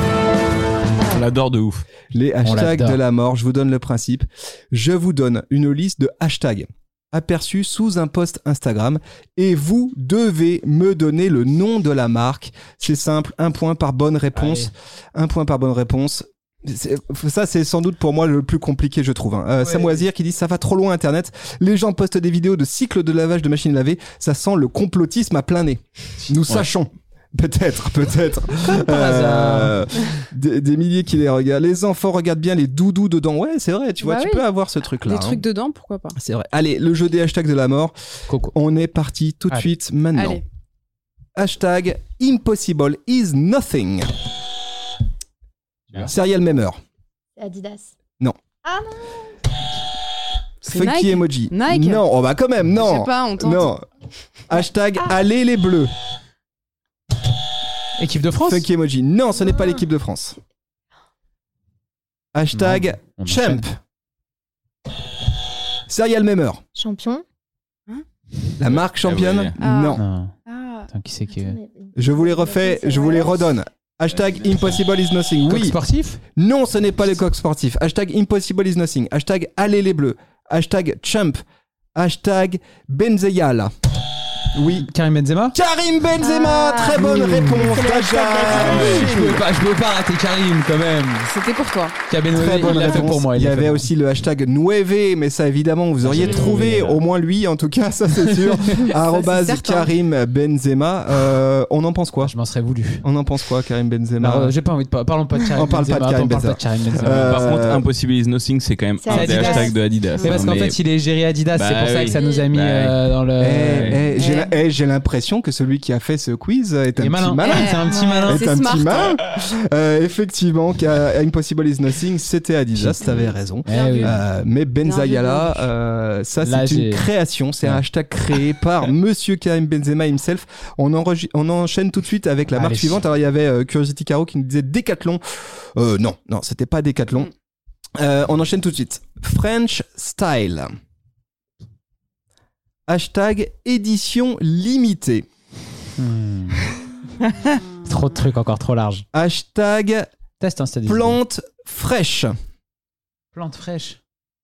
On l'adore de ouf. Les hashtags l'adore. de la mort, je vous donne le principe. Je vous donne une liste de hashtags aperçus sous un post Instagram et vous devez me donner le nom de la marque. C'est simple, un point par bonne réponse. Un point par bonne réponse. C'est- Ça, c'est sans doute pour moi le plus compliqué, je trouve. hein. Euh, Sam Wazir qui dit ça va trop loin Internet. Les gens postent des vidéos de cycle de lavage de machines lavées. Ça sent le complotisme à plein nez. Nous sachons. Peut-être, peut-être. par hasard. des, des milliers qui les regardent. Les enfants regardent bien les doudous dedans. Ouais, c'est vrai. Tu vois, Bah tu oui. peux avoir ce truc-là. Des hein. trucs dedans, pourquoi pas? C'est vrai. Allez, le jeu des hashtags de la mort. Coco. On est parti tout de Allez. suite maintenant. Allez. Hashtag impossible is nothing. Bien. Serial memer. C'est Adidas. C'est Funky Nike emoji. Nike Non, oh bah quand même, Je non. sais pas, on tente. Non. Hashtag allez les bleus. Équipe de France. Funky emoji. Non, ce n'est pas l'équipe de France. Hashtag On champ. enchaîne. Serial memer. Champion. La marque championne. ouais. Ah. Non. Non. Ah, Attends, qui c'est qui Attends, mais- Je vous les refais, C'est je vous les vrai. redonne. Hashtag impossible is nothing. Coq Oui. sportif. Non, ce n'est pas les coqs sportifs. Hashtag impossible is nothing. Hashtag allez les bleus. Hashtag champ. Hashtag Benzeyal. Oui. Karim Benzema. Karim Benzema, Ah. très bonne Oui. réponse. C'est le hashtag Daja. Je pouvais pas, je pouvais pas rater Karim quand même. c'était pour toi. Kaben Très bonne il l'a fait réponse. pour moi. Il y l'a avait fait. aussi le hashtag Nueve, mais ça évidemment vous auriez j'ai trouvé, trouvé, là. au moins lui en tout cas, ça c'est sûr. Arrobase certain. Karim Benzema. Euh, on en pense quoi Je m'en serais voulu. On en pense quoi, Karim Benzema Alors, j'ai pas envie de par- parlons pas de Karim On parle pas de Benzema. Karim on parle Benzema. pas de Karim Benzema. Euh, Par contre, Impossible is Nothing, c'est quand même C'est un des Adidas. hashtags de Adidas. Mais parce hein, qu'en mais- fait, il est géré Adidas, c'est Bah pour ça oui. que ça nous a mis Bah oui. euh, dans le. Eh, eh, j'ai Eh. la- eh, j'ai l'impression que celui qui a fait ce quiz est un Il est malin. petit malin. Eh, c'est un petit Ouais. malin. Est C'est un smart. petit malin. Euh, effectivement, qu'à- Impossible is Nothing, c'était Adidas, t'avais raison. Eh oui. Euh, mais Benzayala, Bien vu, euh, ça Là, c'est une j'ai- création, c'est un Ouais. hashtag créé par Monsieur Karim Benzema himself. On, enregi- on enchaîne tout de suite avec la marque Allez. suivante. Alors il y avait euh, Curiosity Caro qui nous disait Decathlon. Euh, non, non, c'était pas Decathlon. Euh, on enchaîne tout de suite. French Style. Hashtag édition limitée. Hmm. Trop de trucs encore trop large. Hashtag Test, hein, c'est des idées. plante fraîche. Plante fraîche.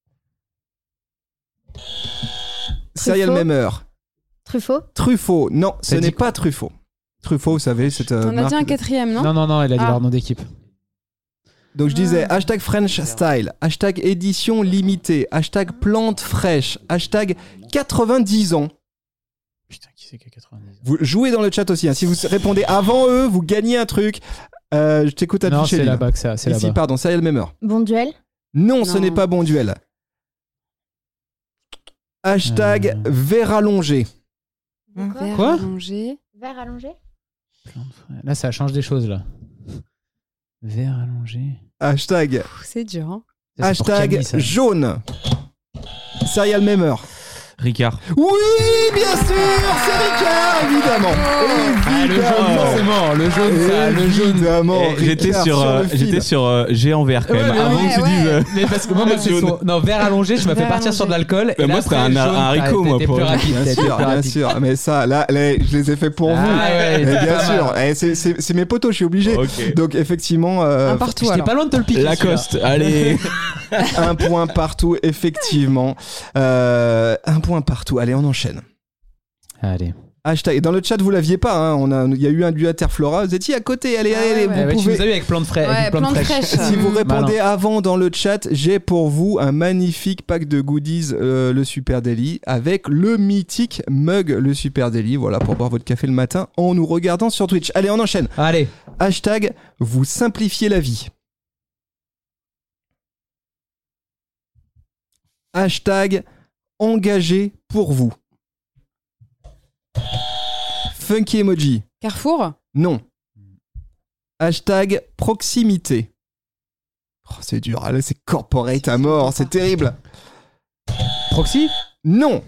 Serial Truffaut. Memer. Truffaut. Truffaut. Non, ce T'as dit n'est quoi pas Truffaut. Truffaut, vous savez, c'est euh, T'en as marque dit un de- quatrième, non? Non, non, non, il a dit Ah. leur nom d'équipe. Donc je disais hashtag French Style, hashtag édition limitée, hashtag plante fraîche, hashtag quatre-vingt-dix ans. Putain, qui c'est qui a quatre-vingt-dix ans? Vous jouez dans le chat aussi. hein. Si vous répondez avant eux, vous gagnez un truc. Euh, je t'écoute à Non, toucher. c'est Lily. là-bas que ça, c'est Ici, là-bas. pardon, Serial Memer. Bon duel. Non, ce Non. n'est pas bon duel. Hashtag Euh. verre allongé. Verre Quoi allongé. Verre allongé. Là, ça change des choses, là. Verre allongé. Hashtag, Pff, C'est dur. Hein. Ça, c'est pour hashtag Camille, ça. jaune. Serial Memer. Ricard. Oui, bien sûr, c'est Ricard, évidemment. Ah, le jaune, Évidemment. forcément. Le jaune, ça, le jaune. Évidemment, Eh, J'étais Ricard sur, euh, le fil. j'étais sur euh, géant vert quand Ouais, même. mais Avant ouais, que tu ouais. dises. euh, Mais parce que moi, moi c'est Jaune. son... Non, verre allongé, je me fais Verre partir sur de allongé. l'alcool. Mais et moi, là, c'était après, un- le un jaune, haricot, t'as- moi, t'es pour plus le- rapide. Bien t'es sûr, plus bien rapide. sûr. Mais ça, là, là, je les ai fait pour Ah vous. ouais, Eh c'est bien pas sûr. mal. Eh, c'est- c'est c'est mes potos, je suis obligé. Ok. Donc effectivement, euh, Un partout J'étais alors. pas loin de te le piquer. Lacoste, allez. un point partout, effectivement. Euh, un point partout. Allez, on enchaîne. celui-là. Allez. Hashtag. Et dans le chat, vous l'aviez pas. Hein. On a, il y a eu un duo Interflora. Vous étiez à côté. Allez, Ah allez, ouais, vous ouais. Ah ouais, tu pouvez. nous as eu avec plein de frais. Ouais, avec plein de plein de fraîches. fraîches. Si vous Mmh. répondez Malin. avant dans le chat, j'ai pour vous un magnifique pack de goodies, euh, le Super Daily, avec le mythique mug, le Super Daily. Voilà, pour boire votre café le matin en nous regardant sur Twitch. Allez, on enchaîne. Allez. Hashtag, vous simplifiez la vie. Hashtag, engagé pour vous. Funky emoji. Carrefour. Non. Hashtag, proximité. Oh, c'est dur, ah, là c'est corporate à mort, c'est terrible. Proxy Non.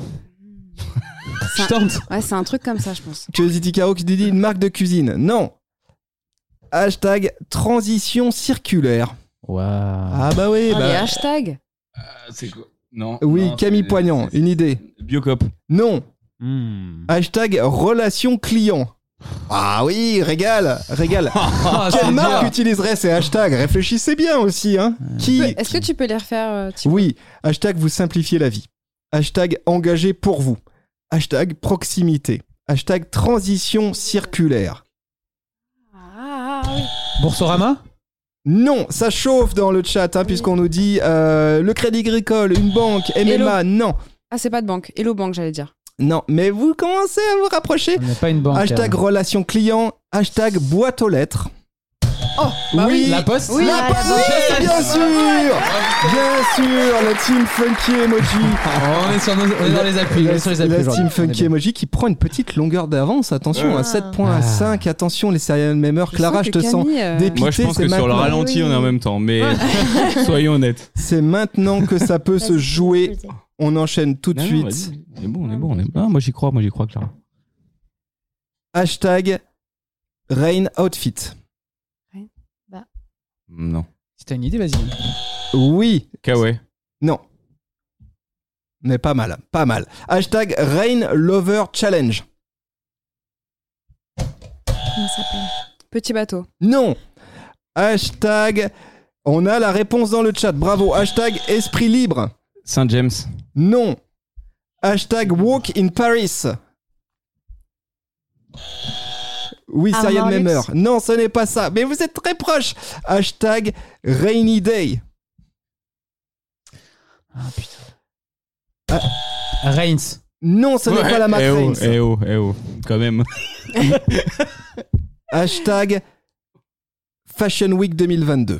Je tente. Ouais, c'est un truc comme ça, je pense. Curiosity Caro qui dit une marque de cuisine. Non. Hashtag, transition circulaire. Waouh. Ah bah oui, Ah, les bah, hashtags. C'est quoi Non. oui, non, Camille c'est- Poignant, c'est- une idée. Biocop. Non. Hmm. Hashtag, relation client. Ah oui, régale, régale. Ah, c'est Quelle marque dur. utiliserait ces hashtags? Réfléchissez bien aussi, hein. Qui Est-ce que tu peux les refaire, euh, Thibaut ? Oui, hashtag vous simplifiez la vie. Hashtag engagé pour vous. Hashtag proximité. Hashtag transition circulaire. Ah, oui. Boursorama Non, ça chauffe dans le chat, hein, puisqu'on nous dit euh, le Crédit Agricole, une banque, M M A, non. Ah, c'est pas de banque. Hello Bank, j'allais dire. Non, mais vous commencez à vous rapprocher. On n'a pas une banque. Hashtag euh. relation client. Hashtag boîte aux lettres. Oh, bah oui, La Poste Oui. La Ah, Poste, la oui, bien sûr. Bien sûr, la team Funky Emoji. On est, sur nos- on est dans les appuis. on est sur les La, appuis la aujourd'hui. team On est Funky bien. Emoji qui prend une petite longueur d'avance. Attention, Ouais. à sept point cinq. Attention, les serial memers. Clara, je te sens euh, dépité. Moi, je pense c'est que sur le maintenant. ralenti, Oui. on est en même temps. Mais soyons honnêtes. C'est maintenant que ça peut se Vas-y, jouer. vas-y. On enchaîne tout de Non, non, suite. vas-y. On est bon, on est bon. On est... Ah, moi, j'y crois, moi, j'y crois, Clara. Hashtag Rain Outfit. Non. Si t'as une idée, vas-y. Oui, Kawaii. non. Mais pas mal, pas mal. Hashtag Rain Lover Challenge. Comment ça s'appelle? Petit bateau. Non. Hashtag. On a la réponse dans le chat. Bravo. Hashtag Esprit Libre. Saint James. Non. Hashtag Walk in Paris. Oui, Armor Serial Luxe. Member. Non, ce n'est pas ça. Mais vous êtes très proche. Hashtag Rainy Day. Ah putain. Reigns. Non, ce n'est Ouais. pas la marque Eh oh, Reigns. eh oh, eh oh. Quand même. Hashtag Fashion Week deux mille vingt-deux.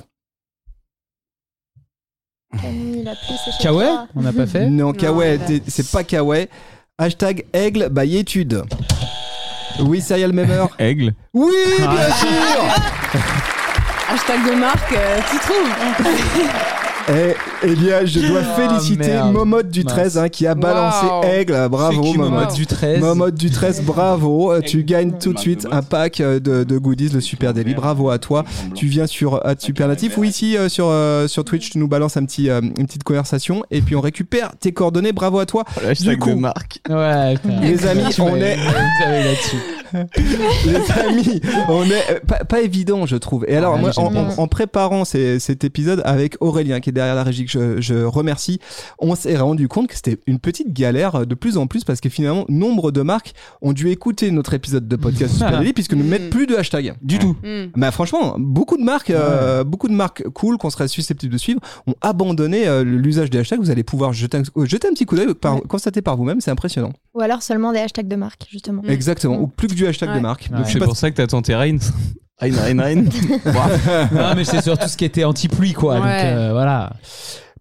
Camille, la pluie, c'est chez Kawaii toi. On n'a pas fait Non, Kawaii, bah. t'es- c'est pas Kawaii. Hashtag Aigle by Étude. Oui, Serial Member. Aigle. Oui, bien Ah. sûr. Hashtag de marque, euh, tu trouves Eh, eh bien, je dois Oh, féliciter merde. Momode du treize hein, qui a balancé Wow. Aigle. Bravo, C'est qui, Momode. Momode du treize. Momode du treize, bravo. Tu gagnes tout de Marque suite de un boss. pack euh, de, de goodies, le Super Daily. Bravo à toi. Tu viens sur at Supernatif ou ici euh, sur, euh, sur Twitch, tu nous balances un petit, euh, une petite conversation et puis on récupère tes coordonnées. Bravo à toi. Hashtag coup- de marque. Ouais, putain. Les amis, Tu on m'avais- est- Vous avez là-dessus. Les amis, on est euh, pas, pas évident, je trouve. Et alors, Ouais, moi, j'aime en, bien. en- en préparant ces- cet épisode avec Aurélien, qui est derrière la régie, que je, je remercie, on s'est rendu compte que c'était une petite galère de plus en plus parce que finalement, nombre de marques ont dû écouter notre épisode de podcast Super Daily puisque ne Mm. mettent plus de hashtag. Du tout. Hmm. Bah franchement, beaucoup de marques, euh, beaucoup de marques cool qu'on serait susceptibles de suivre ont abandonné euh, l'usage des hashtags. Vous allez pouvoir jeter un, euh, jeter un petit coup d'œil, par- Ouais. constater par vous-même, c'est impressionnant. Ou alors seulement des hashtags de marque, justement. Mm. Exactement, ou plus que du hashtag Ouais. de marque. Ouais. Donc, je sais C'est pas pour ça que t'as tenté Reigns. Reign, Reign, Reign. Non, mais c'est surtout ce qui était anti-pluie, quoi. Donc Ouais. euh, voilà.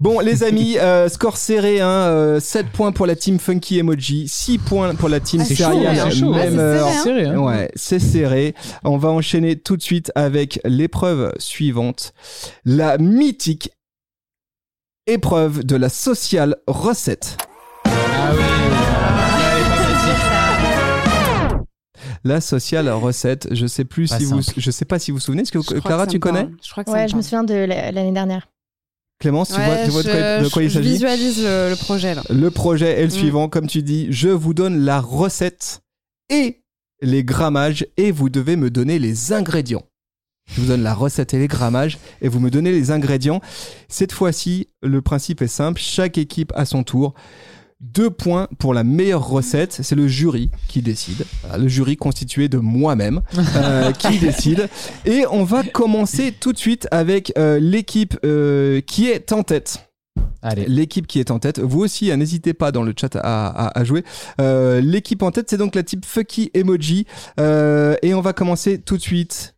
Bon, les amis, euh, score serré, hein, euh, sept points pour la team Funky Emoji, six points pour la team Ah, c'est Serial chaud, c'est chaud. Ah, c'est Memeur. serré, hein. Serré, hein. Ouais, c'est serré. On va enchaîner tout de suite avec l'épreuve suivante. La mythique épreuve de la sociale recette. Ah oui. Elle est pas facile. La sociale recette, je sais plus Pas si vous, simple. je sais pas si vous vous souvenez. Est-ce que Je crois Clara, que ça tu me connais? parle. Je crois que ça Ouais, me je me parle. souviens de la- l'année dernière. Clémence, tu Ouais, vois, tu vois de quoi, je- de quoi il je s'agit? visualise le, le projet là. Le projet est le Mm. suivant, comme tu dis, je vous donne la recette et les grammages et vous devez me donner les ingrédients. Je vous donne la recette et les grammages et vous me donnez les ingrédients. Cette fois-ci, le principe est simple, chaque équipe à son tour. Deux points pour la meilleure recette, c'est le jury qui décide. Voilà, le jury constitué de moi-même euh, qui décide. Et on va commencer tout de suite avec euh, l'équipe euh, qui est en tête. Allez. L'équipe qui est en tête, vous aussi, hein, n'hésitez pas dans le chat à, à- à jouer. Euh, l'équipe en tête, c'est donc la type Funky Emoji. Euh, et on va commencer tout de suite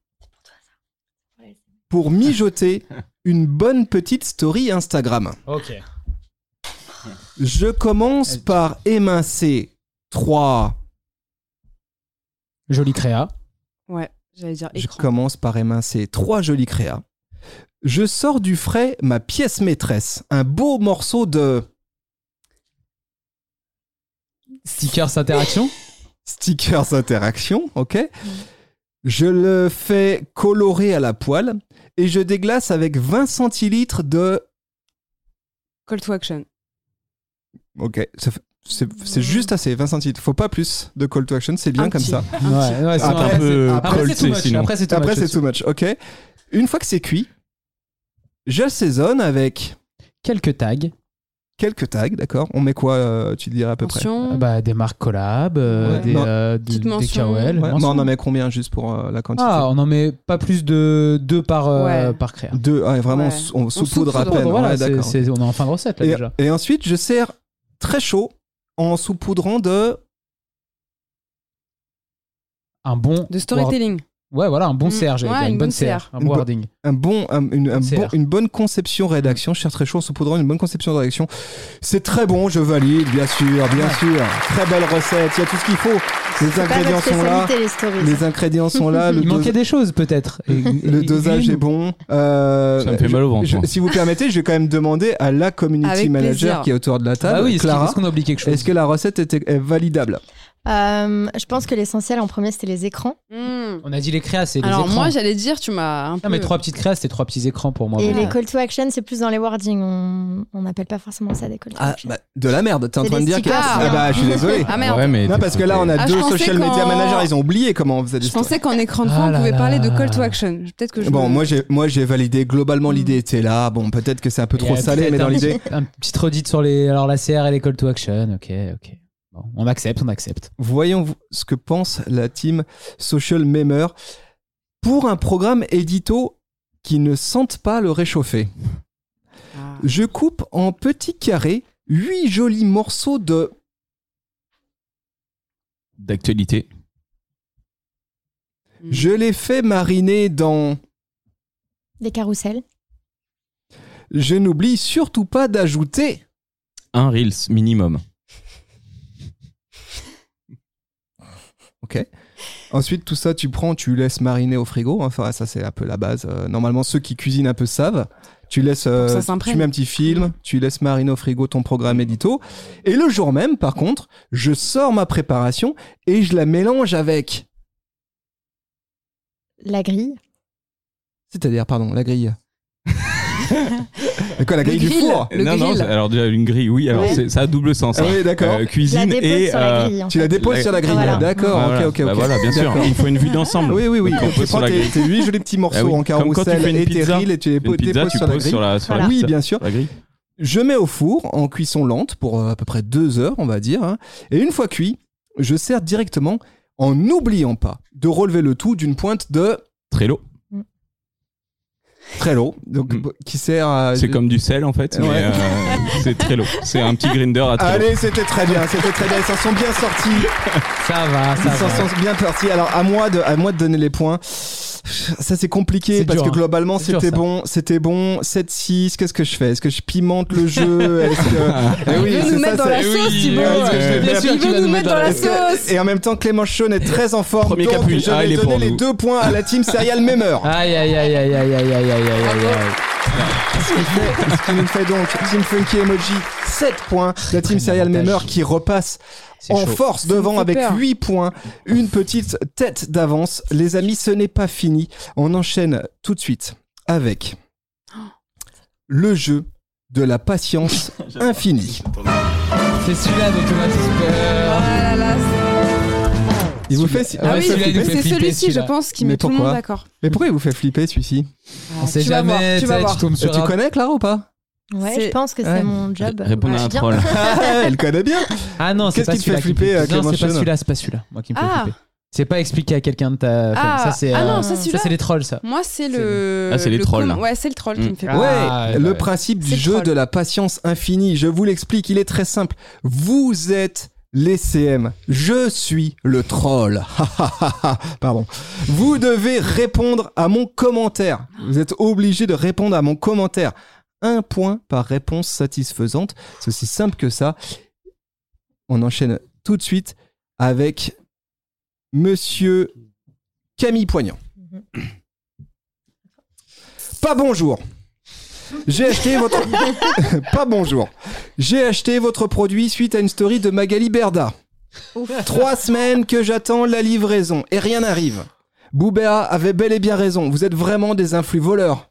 pour mijoter une bonne petite story Instagram. Ok. Je commence par émincer trois. Jolie créa. Ouais, j'allais dire Je écran. commence par émincer trois jolies créas. Je sors du frais ma pièce maîtresse, un beau morceau de Stickers interaction. stickers interaction, ok. Je le fais colorer à la poêle et je déglace avec vingt centilitres de. Call to action. Ok, ça fait- c'est c'est juste assez, vingt centilitres. Faut pas plus de call to action, c'est bien Un comme petit. ça. Ouais, ouais, c'est Après, vrai. un peu c'est- Après, c'est colté, too much. sinon. Après, c'est too Après, much c'est aussi. too much, ok. Une fois que c'est cuit, j'assaisonne avec Quelques tags. quelques tags, d'accord. On met quoi, euh, tu dirais à peu près? Mention. Ah bah, des marques collab, euh, Ouais. des, Non. euh, des, Petite des mention. K O L. Ouais, mais mention. on en met combien juste pour euh, la quantité? Ah, on en met pas plus de deux par, euh, Ouais. par créa. Deux, ouais, vraiment, Ouais. on, on On saupoudre à saupoudre, peine. Voilà, ouais, c'est- d'accord. c'est- on est en fin de recette là Et, déjà. et ensuite, je sers très chaud en saupoudrant de. Un bon. De storytelling. Ouais, voilà, un bon Mm. C R, j'allais Ouais, dire, une, une bonne bonne C R, C R. un Une bon bo- wording. Un bon, un- une, un C bon- R. une bonne conception rédaction, je sers très chaud en saupoudrant une bonne conception rédaction. C'est très bon, je valide, bien sûr, bien Ouais. sûr. Très belle recette, il y a tout ce qu'il faut. Les C'est pas ingrédients votre sont là. spécialité, les stories. Les ingrédients sont là. Le, Il dos- manquait des choses peut-être. Et- le et- dosage et- est bon. Euh, Ça me fait mal au ventre, je- moi. si vous permettez, je vais quand même demander à la community Avec manager plaisir. qui est autour de la table, Ah oui, est-ce qu'il- Clara. est-ce qu'on a oublié quelque chose? Est-ce que la recette était, est validable? Euh, je pense que l'essentiel en premier, c'était les écrans. Hmm. On a dit les créas, c'est les Alors écrans. moi, j'allais dire, tu m'as un peu. Non, mais trois petites créas, c'était trois petits écrans pour moi. Et Voilà. les call to action, c'est plus dans les wordings. On on n'appelle pas forcément ça des call to Ah, action. bah, de la merde. T'es en C'est train de des dire que. stickers, Ah hein. bah, je suis désolé. Ah merde. Ouais, mais Non, t'es parce que là, on a Ah, deux je pensais social qu'en- media managers, ils ont oublié comment on faisait des Je pensais qu'en écran de Ah fond, on là pouvait là. parler de call to action. Peut-être que je. Bon, me- moi j'ai moi j'ai validé globalement Mm. l'idée était là. Bon, peut-être que c'est un peu Il y trop a salé, peut-être mais dans un l'idée. petit- Un petit redit sur les, alors la C R et les call to action. Ok, ok. Bon, on accepte, on accepte. Voyons ce que pense la team Social Memer pour un programme édito qui ne sente pas le réchauffer. Ah. Je coupe en petits carrés huit jolis morceaux de. d'actualité. Je les fais mariner dans. Des carousels. Je n'oublie surtout pas d'ajouter. Un Reels minimum. Ok. Ensuite, tout ça, tu prends, tu laisses mariner au frigo. Enfin, ça, c'est un peu la base. Euh, normalement, ceux qui cuisinent un peu savent. Tu laisses, euh, ça s'imprègne. tu mets un petit film, tu laisses mariner au frigo ton programme édito. Et le jour même, par contre, je sors ma préparation et je la mélange avec. La grille. C'est-à-dire, pardon, la grille. Quoi, la grille du grill. four? Le non, non, grill. c'est- alors déjà une grille, oui, alors Ouais. c'est- ça a double sens. Ah hein. oui, d'accord. Euh, Je la cuisine dépose et. sur la euh, grille. en Tu la fait. déposes la- sur la grille. Voilà. D'accord, voilà. ok, ok, ok. Bah voilà, bien sûr, D'accord. il faut une vue d'ensemble. Oui, oui, oui. Donc, on Donc, tu pose sur prends la tes, grille. tes huit jolis petits morceaux Ah oui. en Comme quand tu carrousel fais une et tes pizza. reels et tu les Une po- pizza, déposes tu sur la poses grille. sur la, sur la Voilà. Oui, pizza, bien sûr. sur la grille. Je mets au four en cuisson lente pour euh, à peu près deux heures, on va dire. hein. Et une fois cuit, je sers directement en n'oubliant pas de relever le tout d'une pointe de Trello. Trello, donc, Mm. qui sert à... C'est comme du sel en fait, mais Ouais. euh, c'est Trello. C'est un petit grinder à Trello. Allez, c'était très bien, c'était très bien. Ils s'en sont bien sortis. Ça va, ça Ils s'en va. sont bien sortis. Alors, à moi de, à moi de donner les points. Ça c'est compliqué C'est parce dur, que globalement C'est dur, c'était ça. bon, c'était bon. sept six, qu'est-ce que je fais? Est-ce que je pimente le jeu? Est-ce que... Eh oui, Il veut c'est nous mettre ça, dans la c'est- sauce, oui, Thibaut. ouais, ouais, Il bien sûr qu'il va veut nous nous mettre dans la Est-ce que- sauce. Et en même temps, Clément Sean est très en forme. Premier donc capuche. je Ah, vais il est donner pour les nous. deux points à la team Serial Memer. Aïe, aïe, aïe, aïe, aïe, aïe, aïe, aïe, aïe, aïe, aïe. Ce qui, fait, ce qui nous fait donc Team Funky Emoji sept points. La team Serial Memer qui repasse C'est en chaud. force Ça me devant fait avec peur. huit points. Une petite tête d'avance. Les amis, ce n'est pas fini. On enchaîne tout de suite avec le jeu de la patience infinie. C'est celui-là dont on a tous peur. Ah là là, c'est- Il vous fait... Ah Ouais, oui, celui-là, il nous fait c'est flipper, celui-ci, je celui-là. pense, qui Mais met tout le monde pourquoi d'accord. Mais pourquoi il vous fait flipper celui-ci? On sait Tu vas voir, jamais, tu tu vas sais, voir. tu tombes sur Tu un... connais Clara ou pas? Ouais, C'est- je pense que Ouais. c'est mon job. Répondre à Ouais, un bien. troll. Elle connaît bien. Ah non, c'est Qu'est-ce pas qui te fait celui-là qui me flipper, fait- euh, Non, Clément c'est pas Sean celui-là, c'est pas celui-là, moi qui me fait Ah. flipper. C'est pas expliqué à quelqu'un de ta... Ah, ça, c'est, ah euh, non, ça, ça, celui-là. c'est les trolls, ça. Moi, c'est le. Ah, c'est les le trolls. com- Ouais, c'est le troll qui Mm. me fait Ah, peur. Ouais, ouais, le ouais. principe du C'est le jeu troll. de la patience infinie. Je vous l'explique, il est très simple. Vous êtes les C M. Je suis le troll. Pardon. Vous devez répondre à mon commentaire. Vous êtes obligé de répondre à mon commentaire. Un point par réponse satisfaisante. C'est aussi simple que ça. On enchaîne tout de suite avec Monsieur Camille Poignant. Pas bonjour. J'ai acheté votre... Pas bonjour. J'ai acheté votre produit suite à une story de Magali Berda. Trois semaines que j'attends la livraison et rien n'arrive. Boubéa avait bel et bien raison. Vous êtes vraiment des influx voleurs.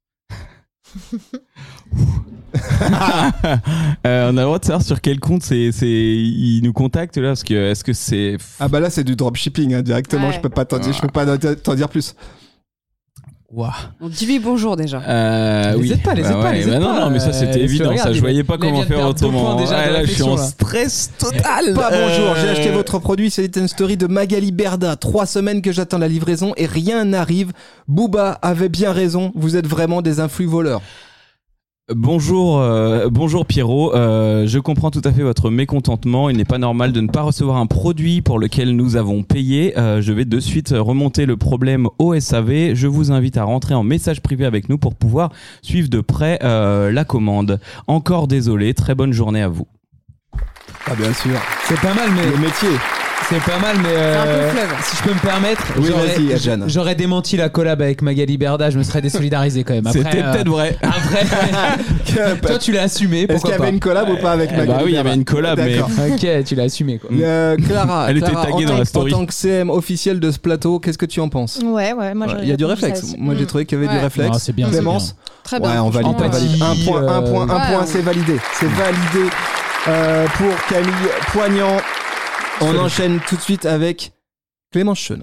Euh, on a le droit de savoir sur quel compte c'est, c'est... il nous contacte là parce que est-ce que c'est Ah bah là c'est du dropshipping hein, directement. Ouais. Je peux pas t'en dire, je peux pas t'en dire plus. Waouh. On dit lui bonjour déjà. Euh, Les oui. aide pas, les aide Bah pas, ouais, les aide bah non, pas, non, mais ça euh, c'était parce que évident. regarde, ça, je il- voyais pas là, il comment vient de faire perdre deux autrement. points déjà Ouais, de là, je suis en réflexion, là. stress total. Pas Euh, bonjour, j'ai acheté votre produit, c'est une story de Magali Berda. Trois semaines que j'attends la livraison et rien n'arrive. Booba avait bien raison, vous êtes vraiment des influx voleurs. Bonjour, euh, bonjour Pierrot. Euh, je comprends tout à fait votre mécontentement. Il n'est pas normal de ne pas recevoir un produit pour lequel nous avons payé. Euh, je vais de suite remonter le problème au S A V. Je vous invite à rentrer en message privé avec nous pour pouvoir suivre de près euh, la commande. Encore désolé. Très bonne journée à vous. Ah bien sûr, C'est pas mal, mais... le métier. C'est pas mal, mais C'est un peu euh, fleuve. si je peux me permettre, Oui, j'aurais, vas-y, Adjan. j'aurais démenti la collab avec Magali Berda, je me serais désolidarisé quand même. Après, C'était euh, peut-être vrai. Après, toi tu l'as assumé, Est-ce pourquoi qu'il y pas avait une collab ou pas avec Eh Magali bah oui, il y Berda avait une collab, mais- D'accord. Ok, tu l'as assumé quoi. Euh, Clara, Elle était Clara, taguée en, dans tant- la story. en tant que C M officiel de ce plateau, qu'est-ce que tu en penses? Ouais, ouais, moi Ouais, j'aurais Il y a du répondu ça réflexe. aussi. Moi j'ai Mm. trouvé qu'il y avait Ouais. du réflexe. Non, c'est bien, c'est Clémence. Très Ouais, bien. on valide, on Empathie, valide. Un point, un point, un euh, point, c'est validé. C'est validé euh, pour Camille Poignant. On Solide. enchaîne tout de suite avec Clémence Sean.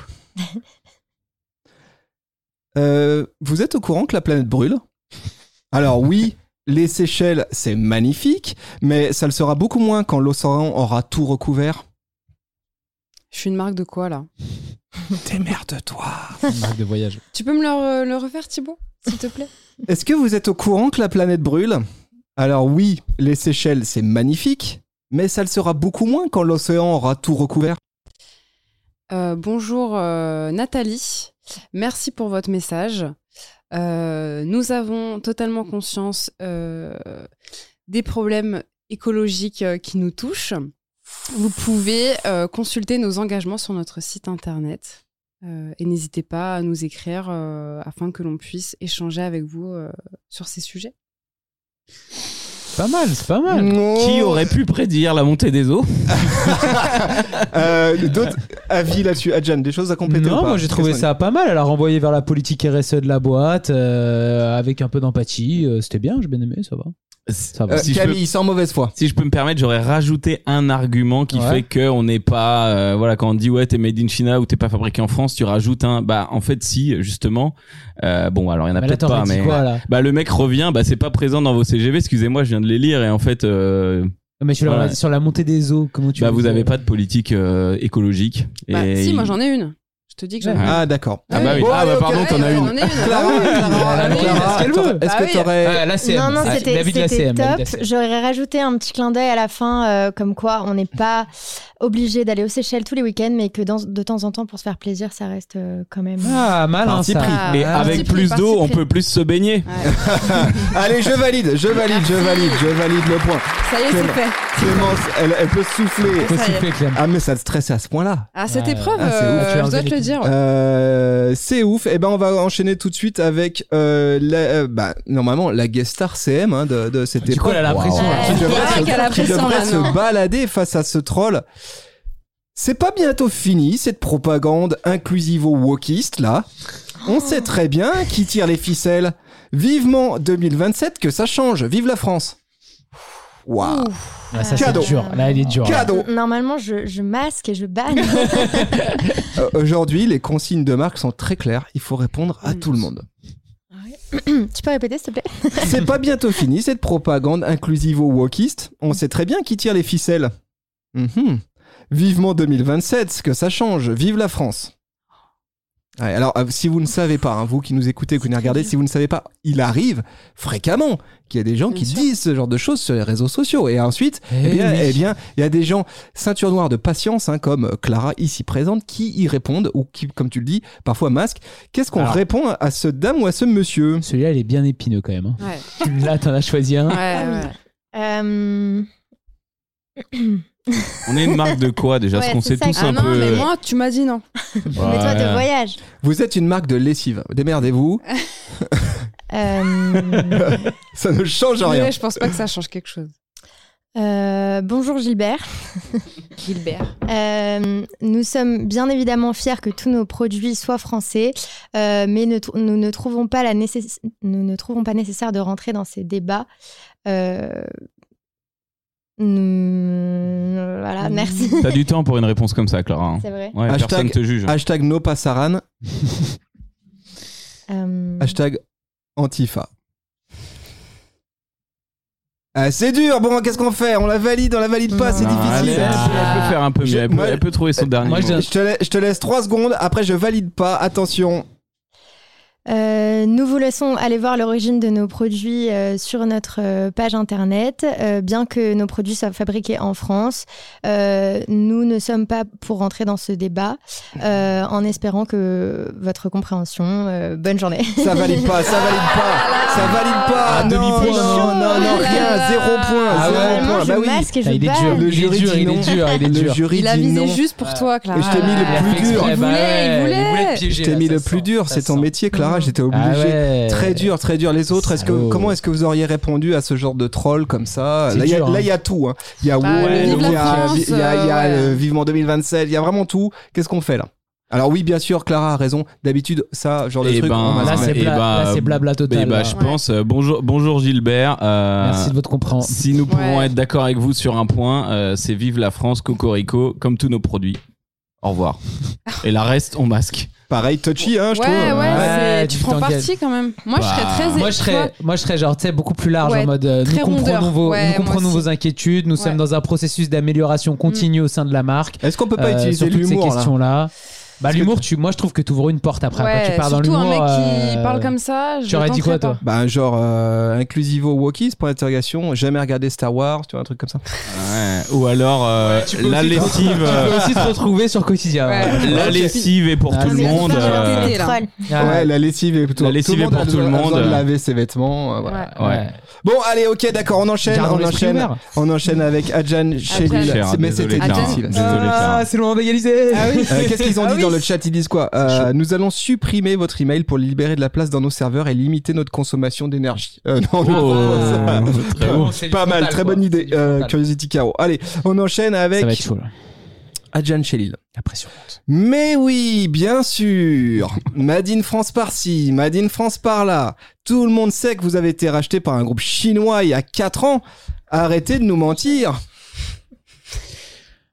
Euh, vous êtes au courant que la planète brûle? Alors oui, les Seychelles, c'est magnifique, mais ça le sera beaucoup moins quand l'océan aura tout recouvert. Je suis une marque de quoi là? Démerde-toi. Une marque de voyage. Tu peux me le, re- le refaire, Thibaut, s'il te plaît? Est-ce que vous êtes au courant que la planète brûle? Alors oui, les Seychelles, c'est magnifique, mais ça le sera beaucoup moins quand l'océan aura tout recouvert. Euh, bonjour euh, Nathalie, merci pour votre message. Euh, nous avons totalement conscience euh, des problèmes écologiques euh, qui nous touchent. Vous pouvez euh, consulter nos engagements sur notre site internet euh, et n'hésitez pas à nous écrire euh, afin que l'on puisse échanger avec vous euh, sur ces sujets. Pas mal, c'est pas mal. Qui aurait pu prédire la montée des eaux? Euh, D'autres avis là-dessus? Adjan, des choses à compléter ou Non, pas? moi j'ai trouvé Qu'est-ce qu'on ça pas mal. Elle a renvoyé vers la politique R S E de la boîte euh, avec un peu d'empathie. Euh, C'était bien, j'ai bien aimé, ça va. Ça va. Euh, Si je peux- Camille, sans mauvaise foi. Si je peux me permettre, j'aurais rajouté un argument qui Ouais. fait que on n'est pas, euh, voilà, quand on dit ouais t'es made in China ou t'es pas fabriqué en France, tu rajoutes un, bah en fait si justement, euh, bon alors il y en a Mais là, peut-être t'aurais pas, dit mais quoi là? bah le mec revient, bah c'est pas présent dans vos C G V, excusez-moi, je viens de les lire et en fait, euh, Mais sur, la, Voilà. sur la montée des eaux, comment tu bah veux vous dire avez pas de politique euh, écologique. Bah, et si, il- moi j'en ai une. Je te dis que j'en ai une. Ah, d'accord. Ah bah oui. Bon, Ah allez, bah ok. pardon, t'en as Ouais, une. j'en ai une. Clara, Ah oui, Clara, Elle a mis Clara, ce qu'elle veut. est-ce Ah que oui. t'aurais... Ah, la C M. Non, non, Ah, c'était l'avis de la c'était C M, l'avis de la top. C M. J'aurais rajouté un petit clin d'œil à la fin, euh, comme quoi on n'est pas obligé d'aller aux Seychelles tous les week-ends, mais que dans, de temps en temps, pour se faire plaisir, ça reste euh, quand même. Ah, malin Parti ça. pris. Et Ah, avec parti plus pris, d'eau, parti on pris. peut plus se baigner. Ouais. Allez, je valide, je valide, je valide, je valide le point. Ça y est, c'est fait. Clémence, elle, elle peut souffler. Faut Ça y est. souffler, Clem. Ah, mais ça te stresse à ce point-là. Ah, cette Ouais. épreuve, Ah, c'est euh, ouf, tu as je dois te enlevé le les dire. ouais. Euh, c'est ouf. Et ben, on va enchaîner tout de suite avec euh, la, euh, bah, normalement la guest star C M hein, de, de cette Du coup, épreuve. elle a la pression, Wow. là. Qui devrait, Ouais, se, qu'elle a qui pression, devrait là, se non. balader face à ce troll. C'est pas bientôt fini cette propagande inclusivo-wokiste là. On sait très bien qui tire les ficelles. Vivement deux mille vingt-sept que ça change. Vive la France. Waouh. Ah, ça, Cadeau. c'est dur. Là, elle est dure. Cadeau. Normalement, je, je masque et je banne. Euh, Aujourd'hui, les consignes de marque sont très claires. Il faut répondre à tout le monde. Tu peux répéter, s'il te plaît? C'est pas bientôt fini cette propagande inclusivo-wokiste. On sait très bien qui tire les ficelles. Mhm. Vivement deux mille vingt-sept, que ça change. Vive la France. Ouais, alors, euh, si vous ne savez pas, hein, vous qui nous écoutez, qui nous regardez, si vous ne savez pas, il arrive fréquemment qu'il y a des gens Bien qui sûr. disent ce genre de choses sur les réseaux sociaux. Et ensuite, eh, Eh bien, oui. eh bien, il y a des gens ceinture noire de patience, hein, comme Clara ici présente, qui y répondent, ou qui, comme tu le dis, parfois masquent. Qu'est-ce qu'on Alors. répond à ce dame ou à ce monsieur? Celui-là, il est bien épineux quand même. hein. Ouais. Là, t'en as choisi un. Ouais, Ah oui. ouais. Euh... On est une marque de quoi déjà? Parce Ouais, qu'on c'est sait ça. tous Ah un non, peu. mais moi, tu m'as dit non. Mais toi, de voyage. Vous êtes une marque de lessive. Démerdez-vous. Euh... Ça ne change rien. Mais je pense pas que ça change quelque chose. euh, Bonjour Gilbert. Gilbert. Euh, nous sommes bien évidemment fiers que tous nos produits soient français, euh, mais ne tr- nous ne trouvons pas la nécess- nous ne trouvons pas nécessaire de rentrer dans ces débats. Euh, nous- Voilà, merci. T'as du temps pour une réponse comme ça, Clara. hein. C'est vrai. Ouais, Hashtag- personne te juge. Hashtag no passaran. Euh, Hashtag Antifa. Ah, c'est dur. Bon, qu'est-ce qu'on fait? On la valide, on la valide pas, c'est Non, elle, difficile. elle peut, elle peut faire un peu mieux. Je- Elle peut, moi- elle peut trouver son dernier moi, je mot. dis- Je te, la- je te laisse trois secondes. Après, je valide pas. Attention. Euh, nous vous laissons aller voir l'origine de nos produits euh, sur notre euh, page internet. Euh, bien que nos produits soient fabriqués en France, euh, nous ne sommes pas pour rentrer dans ce débat, euh, en espérant que votre compréhension. Euh, bonne journée. Ça valide pas, ça valide pas. Ça valide pas. Ah, non, demi-point, non, non. non, non, rien. Zéro point. Ah zéro ouais. point. Non, je Bah oui. masque et je Ah, il est dur, banne. Le il est jury dur, dit il non. est dur, il est Le dur. jury Il a dit visé non. juste pour toi, Clara. Et je t'ai mis le Il a plus fait dur. exprès, Il bah voulait, ouais, il voulait. il voulait te piéger, Je t'ai là, mis ça le sent, plus dur. ça C'est ton sent. métier, Clara. J'étais Ah obligé. ouais. Très dur, très dur. Les autres, est-ce que Salaud. comment est-ce que vous auriez répondu à ce genre de troll comme ça? C'est Là, il y a- dur, là, hein. il y a tout. hein. Il y a Bah, Wow, vive il y la a, France, il y a, il y a, euh, euh, Vivement deux mille vingt-sept. Il y a vraiment tout. Qu'est-ce qu'on fait là? Alors oui, bien sûr, Clara a raison. D'habitude, ça, genre de Eh truc, ben, on va Là, se c'est mettre. Eh bla- bah, là, c'est blabla total. Eh bah, là. je Ouais. pense. euh, bonjour, bonjour Gilbert. Euh, Merci de votre compréhension. Si nous pouvons Ouais. être d'accord avec vous sur un point, euh, c'est vive la France, cocorico, comme tous nos produits. Au revoir. Et la reste, on masque. Pareil, touchy, hein, je Ouais, trouve. ouais, Ouais, c'est- tu tu prends t'engages. parti quand même. Moi, je Bah, serais très. Moi je tu vois, serais, moi je serais genre tu sais beaucoup plus large Ouais, en mode euh, nous très comprenons rondeur. vos, Ouais, nous moi comprenons aussi. vos inquiétudes, nous Ouais. sommes dans un processus d'amélioration continue au sein de la marque. Est-ce qu'on peut pas euh, utiliser sur toutes ces l'humour là? questions là. Bah Parce que l'humour, tu, moi je trouve que tu ouvres une porte après. Après Ouais, tu pars dans surtout l'humour. un mec qui euh, parle comme ça. je tu aurais dit tenterais quoi, toi pas. Bah, genre euh, inclusivo wokis, point d'interrogation, jamais regardé Star Wars, tu vois, un truc comme ça. Ouais. Ou alors, euh, tu peux la aussi te- lessive. Tu euh, peux aussi te retrouver sur quotidien. Ouais. Ouais. La Ok. lessive est pour Ah, tout le mais monde. c'est pas euh, tété, là. Troll. Ah, Ouais, la lessive est plutôt. La lessive tout le est pour monde a tout le besoin- a monde. besoin de laver ses vêtements. euh, voilà. ouais. Ouais. Bon, allez, ok, d'accord, on enchaîne, Gardons on l'esprit enchaîne, ouvert. on enchaîne avec Adjan Chelil. Cher, C'est- Mais désolé, c'était Clara. difficile. Désolé, Ah, Clara. c'est le moment d'égaliser. Ah oui. Euh, Qu'est-ce qu'ils ont Ah dit oui. dans le chat? Ils disent quoi? Euh, Nous allons supprimer votre email pour libérer de la place dans nos serveurs et limiter notre consommation d'énergie. Euh, non, Oh, non, très bon. bon. C'est du pas mal, frontal, très quoi. bonne idée. C'est du Euh, frontal. Curiosity Caro. Allez, on enchaîne Ça va être avec chaud là. Adjan Chelil. La pression monte. Mais oui, bien sûr. Made in France par-ci, Made in France par-là. Tout le monde sait que vous avez été racheté par un groupe chinois il y a quatre ans. Arrêtez de nous mentir.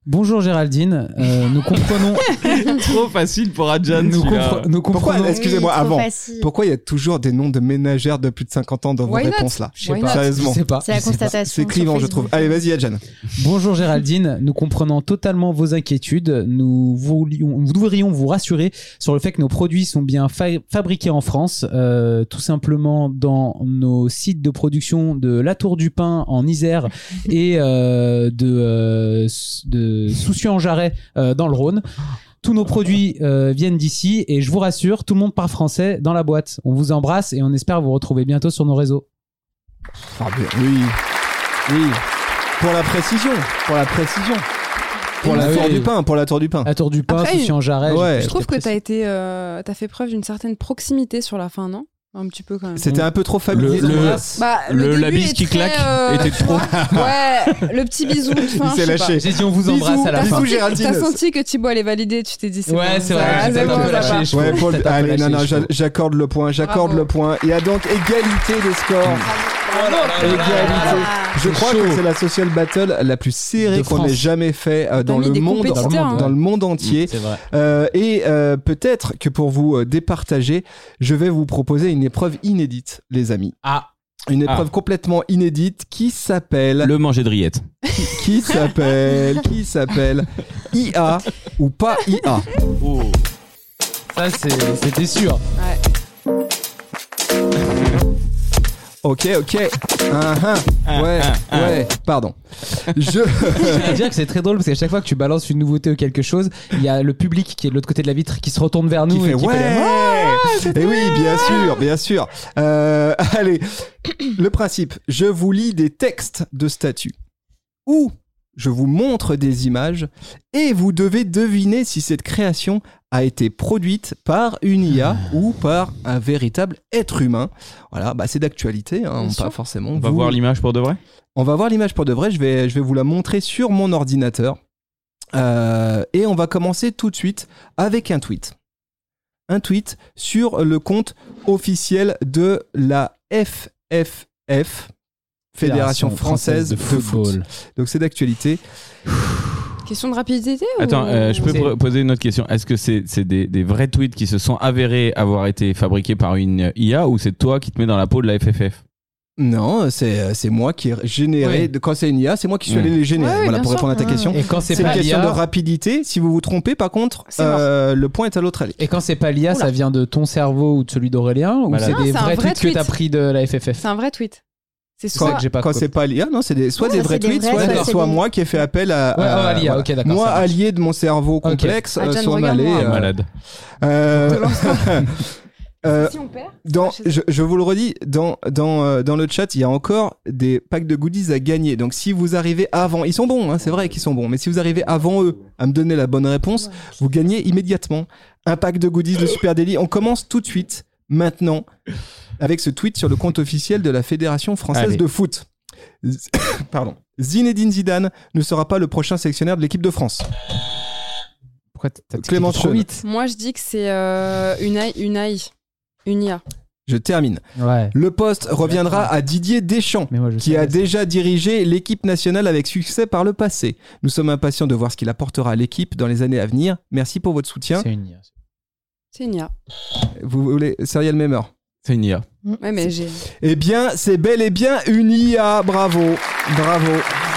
Bonjour Géraldine, euh, nous comprenons. Trop facile pour Adjan. Nous, celui-là. compre- nous Pourquoi, comprenons. excusez-moi, Oui, trop avant, facile. pourquoi il y a toujours des noms de ménagères de plus de cinquante ans dans vos Why not réponses là? Je sais Why pas. not Sérieusement. Je sais pas. C'est la Je sais pas. constatation. C'est clivant, sur je trouve. Facebook. Allez, vas-y, Adjan. Bonjour Géraldine, nous comprenons totalement vos inquiétudes. Nous voulions, nous devrions vous rassurer sur le fait que nos produits sont bien fa- fabriqués en France, euh, tout simplement dans nos sites de production de La Tour du Pin en Isère et euh, de, euh, de Soucieux-en-Jarret euh, dans le Rhône. Tous nos produits euh, viennent d'ici et je vous rassure, tout le monde parle français dans la boîte. On vous embrasse et on espère vous retrouver bientôt sur nos réseaux. Ah, bien, oui. Oui. Pour la précision. Pour la précision. Pour la Ah tour oui. du pain. Pour la tour du pain. La Tour du Pin, Après, Soucieux-en-Jarret. Ouais. Je trouve que j'étais t'as été, euh, t'as fait preuve d'une certaine proximité sur la fin, non? Un petit peu quand même. C'était un peu trop Le, familier. le, Bah, le- début la bise est qui très, claque euh, était trop. Ouais, le petit bisou de fin. Il s'est je sais lâché. pas. J'ai dit on vous embrasse Bisous, à la bisous, fin. T'as senti, Géraldine. t'as senti que Thibaut allait valider, tu t'es dit c'est Ouais, bon, c'est ça, vrai, c'est j'étais bon, un peu ça lâché, va. les cheveux. Ouais, Paul, Peut-être un peu allez, lâché non, non, les j'a- cheveux. j'accorde le point, j'accorde Bravo. le point. Il y a donc égalité des scores. Égalité. Je C'est crois chaud. que c'est la social battle la plus serrée De qu'on ait France. jamais fait euh, dans mis le des monde, compétiteurs, dans, hein. le monde entier. C'est vrai. Euh, et euh, peut-être que pour vous euh, départager, je vais vous proposer une épreuve inédite, les amis. Ah, Une épreuve Ah. complètement inédite qui s'appelle, Le manger de rillettes. qui s'appelle, qui s'appelle I A ou pas I A. ça c'est- c'était sûr. Ok, ok. Ah, ah. Ouais, ouais. Pardon. Je. Je veux dire que c'est très drôle parce qu'à chaque fois que tu balances une nouveauté ou quelque chose, il y a le public qui est de l'autre côté de la vitre qui se retourne vers nous Qui et fait qui ouais. fait Et oui, bien sûr, bien sûr. Euh, allez, le principe. Je vous lis des textes de statuts ou je vous montre des images et vous devez deviner si cette création a été produite par une I A ou par un véritable être humain. Voilà, bah c'est d'actualité, hein, Bien pas sûr. forcément. On va Vous- voir l'image pour de vrai. On va voir l'image pour de vrai. Je vais, je vais vous la montrer sur mon ordinateur. Euh, et on va commencer tout de suite avec un tweet. Un tweet sur le compte officiel de la F F F, Fédération française de, foot. Donc c'est d'actualité. Question de rapidité ou... Attends, euh, je peux C'est- pr- poser une autre question. Est-ce que c'est c'est des, des vrais tweets qui se sont avérés avoir été fabriqués par une I A ou c'est toi qui te mets dans la peau de la F F F? Non, c'est c'est moi qui ai généré. Oui. de- Quand c'est une I A, c'est moi qui suis Mm. allé les générer. Ouais, oui, voilà bien pour sûr. répondre à ta Ouais. question. Et quand c'est C'est une pas question de l'I A, rapidité. Si vous vous trompez, par contre, C'est mort. euh, le point est à l'autre allée. et quand c'est pas l'I A, Oula. ça vient de ton cerveau ou de celui d'Aurélien ou Malade. c'est Non, des c'est un vrais vrai tweets que tweet. t'as pris de la F F F. C'est un vrai tweet. C'est C'est Quand, ça que j'ai pas quand compris. c'est pas l'I A, non, c'est des, soit Non, des ça, vrais c'est des tweets, vrais, soit, ça, c'est soit des- moi qui ai fait appel à, Ouais, à- oh, à l'I A, voilà. ok, d'accord, moi ça marche. allié de mon cerveau complexe, euh, Adjan, soit regarde-moi. malais. Ah, euh, malade. euh, euh, Si on perd, dans, je, je vous le redis, dans, dans, euh, dans le chat, il y a encore des packs de goodies à gagner. Donc si vous arrivez avant, ils sont bons, hein, c'est vrai qu'ils sont bons, mais si vous arrivez avant eux à me donner la bonne réponse, vous gagnez immédiatement un pack de goodies de Super Daily. On commence tout de suite, maintenant, avec ce tweet sur le compte officiel de la Fédération française Allez. de foot. Z- Pardon. Zinedine Zidane ne sera pas le prochain sélectionneur de l'équipe de France. Pourquoi t'as Clément trop Schoen. vite? moi je dis que c'est euh, une A I, une A I, une I A. Je termine. Ouais. Le poste reviendra à Didier Deschamps, Mais moi je qui sais, a c'est- déjà dirigé l'équipe nationale avec succès par le passé. Nous sommes impatients de voir ce qu'il apportera à l'équipe dans les années à venir. Merci pour votre soutien. c'est une I A. C'est une I A. Vous voulez Serial Memer? C'est une I A. Ouais, mais j'ai. Eh bien, c'est bel et bien une I A. Bravo. Bravo.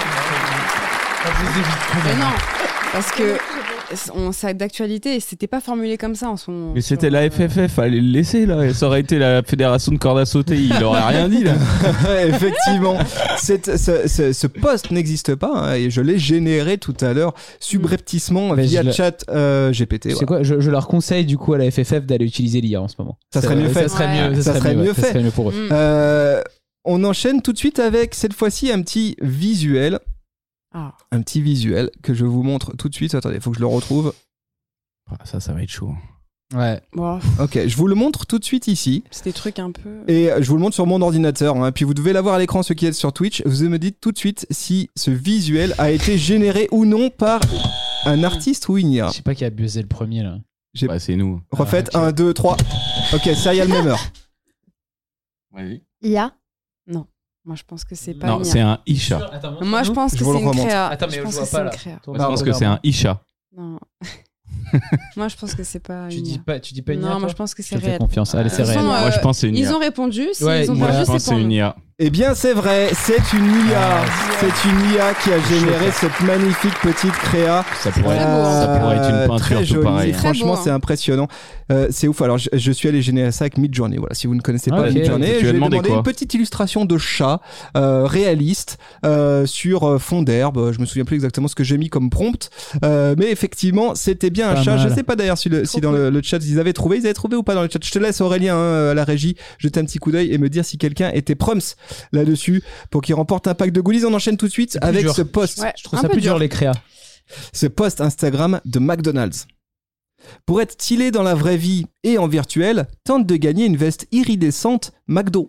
Mais non, parce que on, c'est d'actualité et c'était pas formulé comme ça en son. Mais c'était sur- la F F F, fallait le laisser là. Ça aurait été la fédération de corde à sauter, il aurait rien dit là. Effectivement, Cette- ce, ce- ce poste n'existe pas hein, et je l'ai généré tout à l'heure subrepticement Mais via je le- chat euh, G P T. Tu sais voilà. quoi, je, je leur conseille du coup à la F F F d'aller utiliser l'I A en ce moment. Ça serait mieux fait. Ça serait Ouais. mieux, Ça serait mieux ouais, fait. Ça serait mieux pour eux. Mm. Euh, on enchaîne tout de suite avec cette fois-ci un petit visuel. Ah. Un petit visuel que je vous montre tout de suite. Attendez, il faut que je le retrouve. Ah, Ça, ça va être chaud. Ouais. Bon, Ok, je vous le montre tout de suite ici. c'est des trucs un peu. Et je vous le montre sur mon ordinateur. hein. Puis vous devez l'avoir à l'écran, ceux qui êtes sur Twitch. Vous me dites tout de suite si ce visuel a été généré ou non par un artiste ou une I A. Je sais pas qui a buzzé le premier là. J'ai- Bah, c'est nous. Refaites Ah, ok. un, deux, trois. Ok, Serial Memer. Vas-y. I A. Moi, je pense que c'est pas Non, une c'est I A. un Isha. Attends, Moi, je pense Je que vous c'est le une remonte. créa. Attends, mais je je pense vois que c'est pas, une là. créa. Moi, je pense que c'est un Isha. Non. Moi, je pense que c'est pas Tu une I dis A. pas, tu dis pas une I A, Non, moi, toi je pense que Je c'est te fais réel. confiance. Allez, c'est De toute réel. façon, Moi, je pense que c'est une I A. Ils ont répondu. Si Ouais, ils ont moi, pas Moi, vu, je pense que c'est c'est pour une nous. I A. Eh bien, c'est vrai, c'est une I A. C'est une I A qui a généré cette magnifique petite créa. Ça pourrait, très beau, hein. ça pourrait être une Euh, peinture très tout jolie. pareil. Très Franchement, beau, hein. c'est impressionnant. Euh, c'est ouf. Alors, je, je suis allé générer ça avec Midjourney. Voilà, si vous ne connaissez pas Ok. Midjourney, Tu je as vais demandé demander quoi une petite illustration de chat euh, réaliste euh, sur euh, fond d'herbe. Je me souviens plus exactement ce que j'ai mis comme prompt, euh, mais effectivement, c'était bien un Pas chat. mal. Je sais pas d'ailleurs si, le, si dans le, le chat ils avaient trouvé. Ils avaient trouvé ou pas dans le chat. Je te laisse Aurélien hein, à la régie jeter un petit coup d'œil et me dire si quelqu'un était prums là-dessus pour qu'il remporte un pack de goodies. On enchaîne tout de suite plus avec dur. ce post. Ouais, Je trouve un ça peu plus dur, dur. les créas. Ce post Instagram de McDonald's. Pour être stylé dans la vraie vie et en virtuel, tente de gagner une veste iridescente McDo.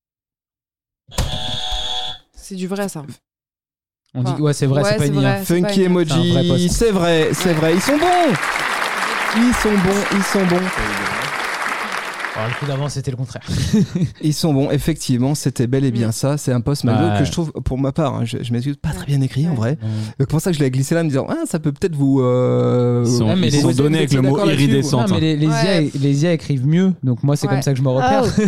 C'est du vrai, ça. On dit Enfin, que ouais, c'est vrai, ouais, c'est pas c'est une I A. vrai. c'est pas Funky une- C'est un vrai emoji, post. c'est vrai, c'est vrai, ils sont bons. Ils sont bons, ils sont bons. Alors, le coup d'avant, c'était le contraire. Ils sont bons, effectivement, c'était bel et bien Mm. ça. C'est un post McDo Ouais. que je trouve, pour ma part, hein, je, je m'excuse, pas très bien écrit en Ouais. vrai. C'est pour ça que je l'ai glissé là en me disant, ah, ça peut peut-être vous. Euh, Ils sont, Ouais, mais ils les- sont vous donnés êtes avec le mot d'accord là-dessus, iridescente. Non, mais les, les, Ouais. I A, les I A écrivent mieux, donc moi, c'est Ouais. comme ça que je me Oh, repère. on va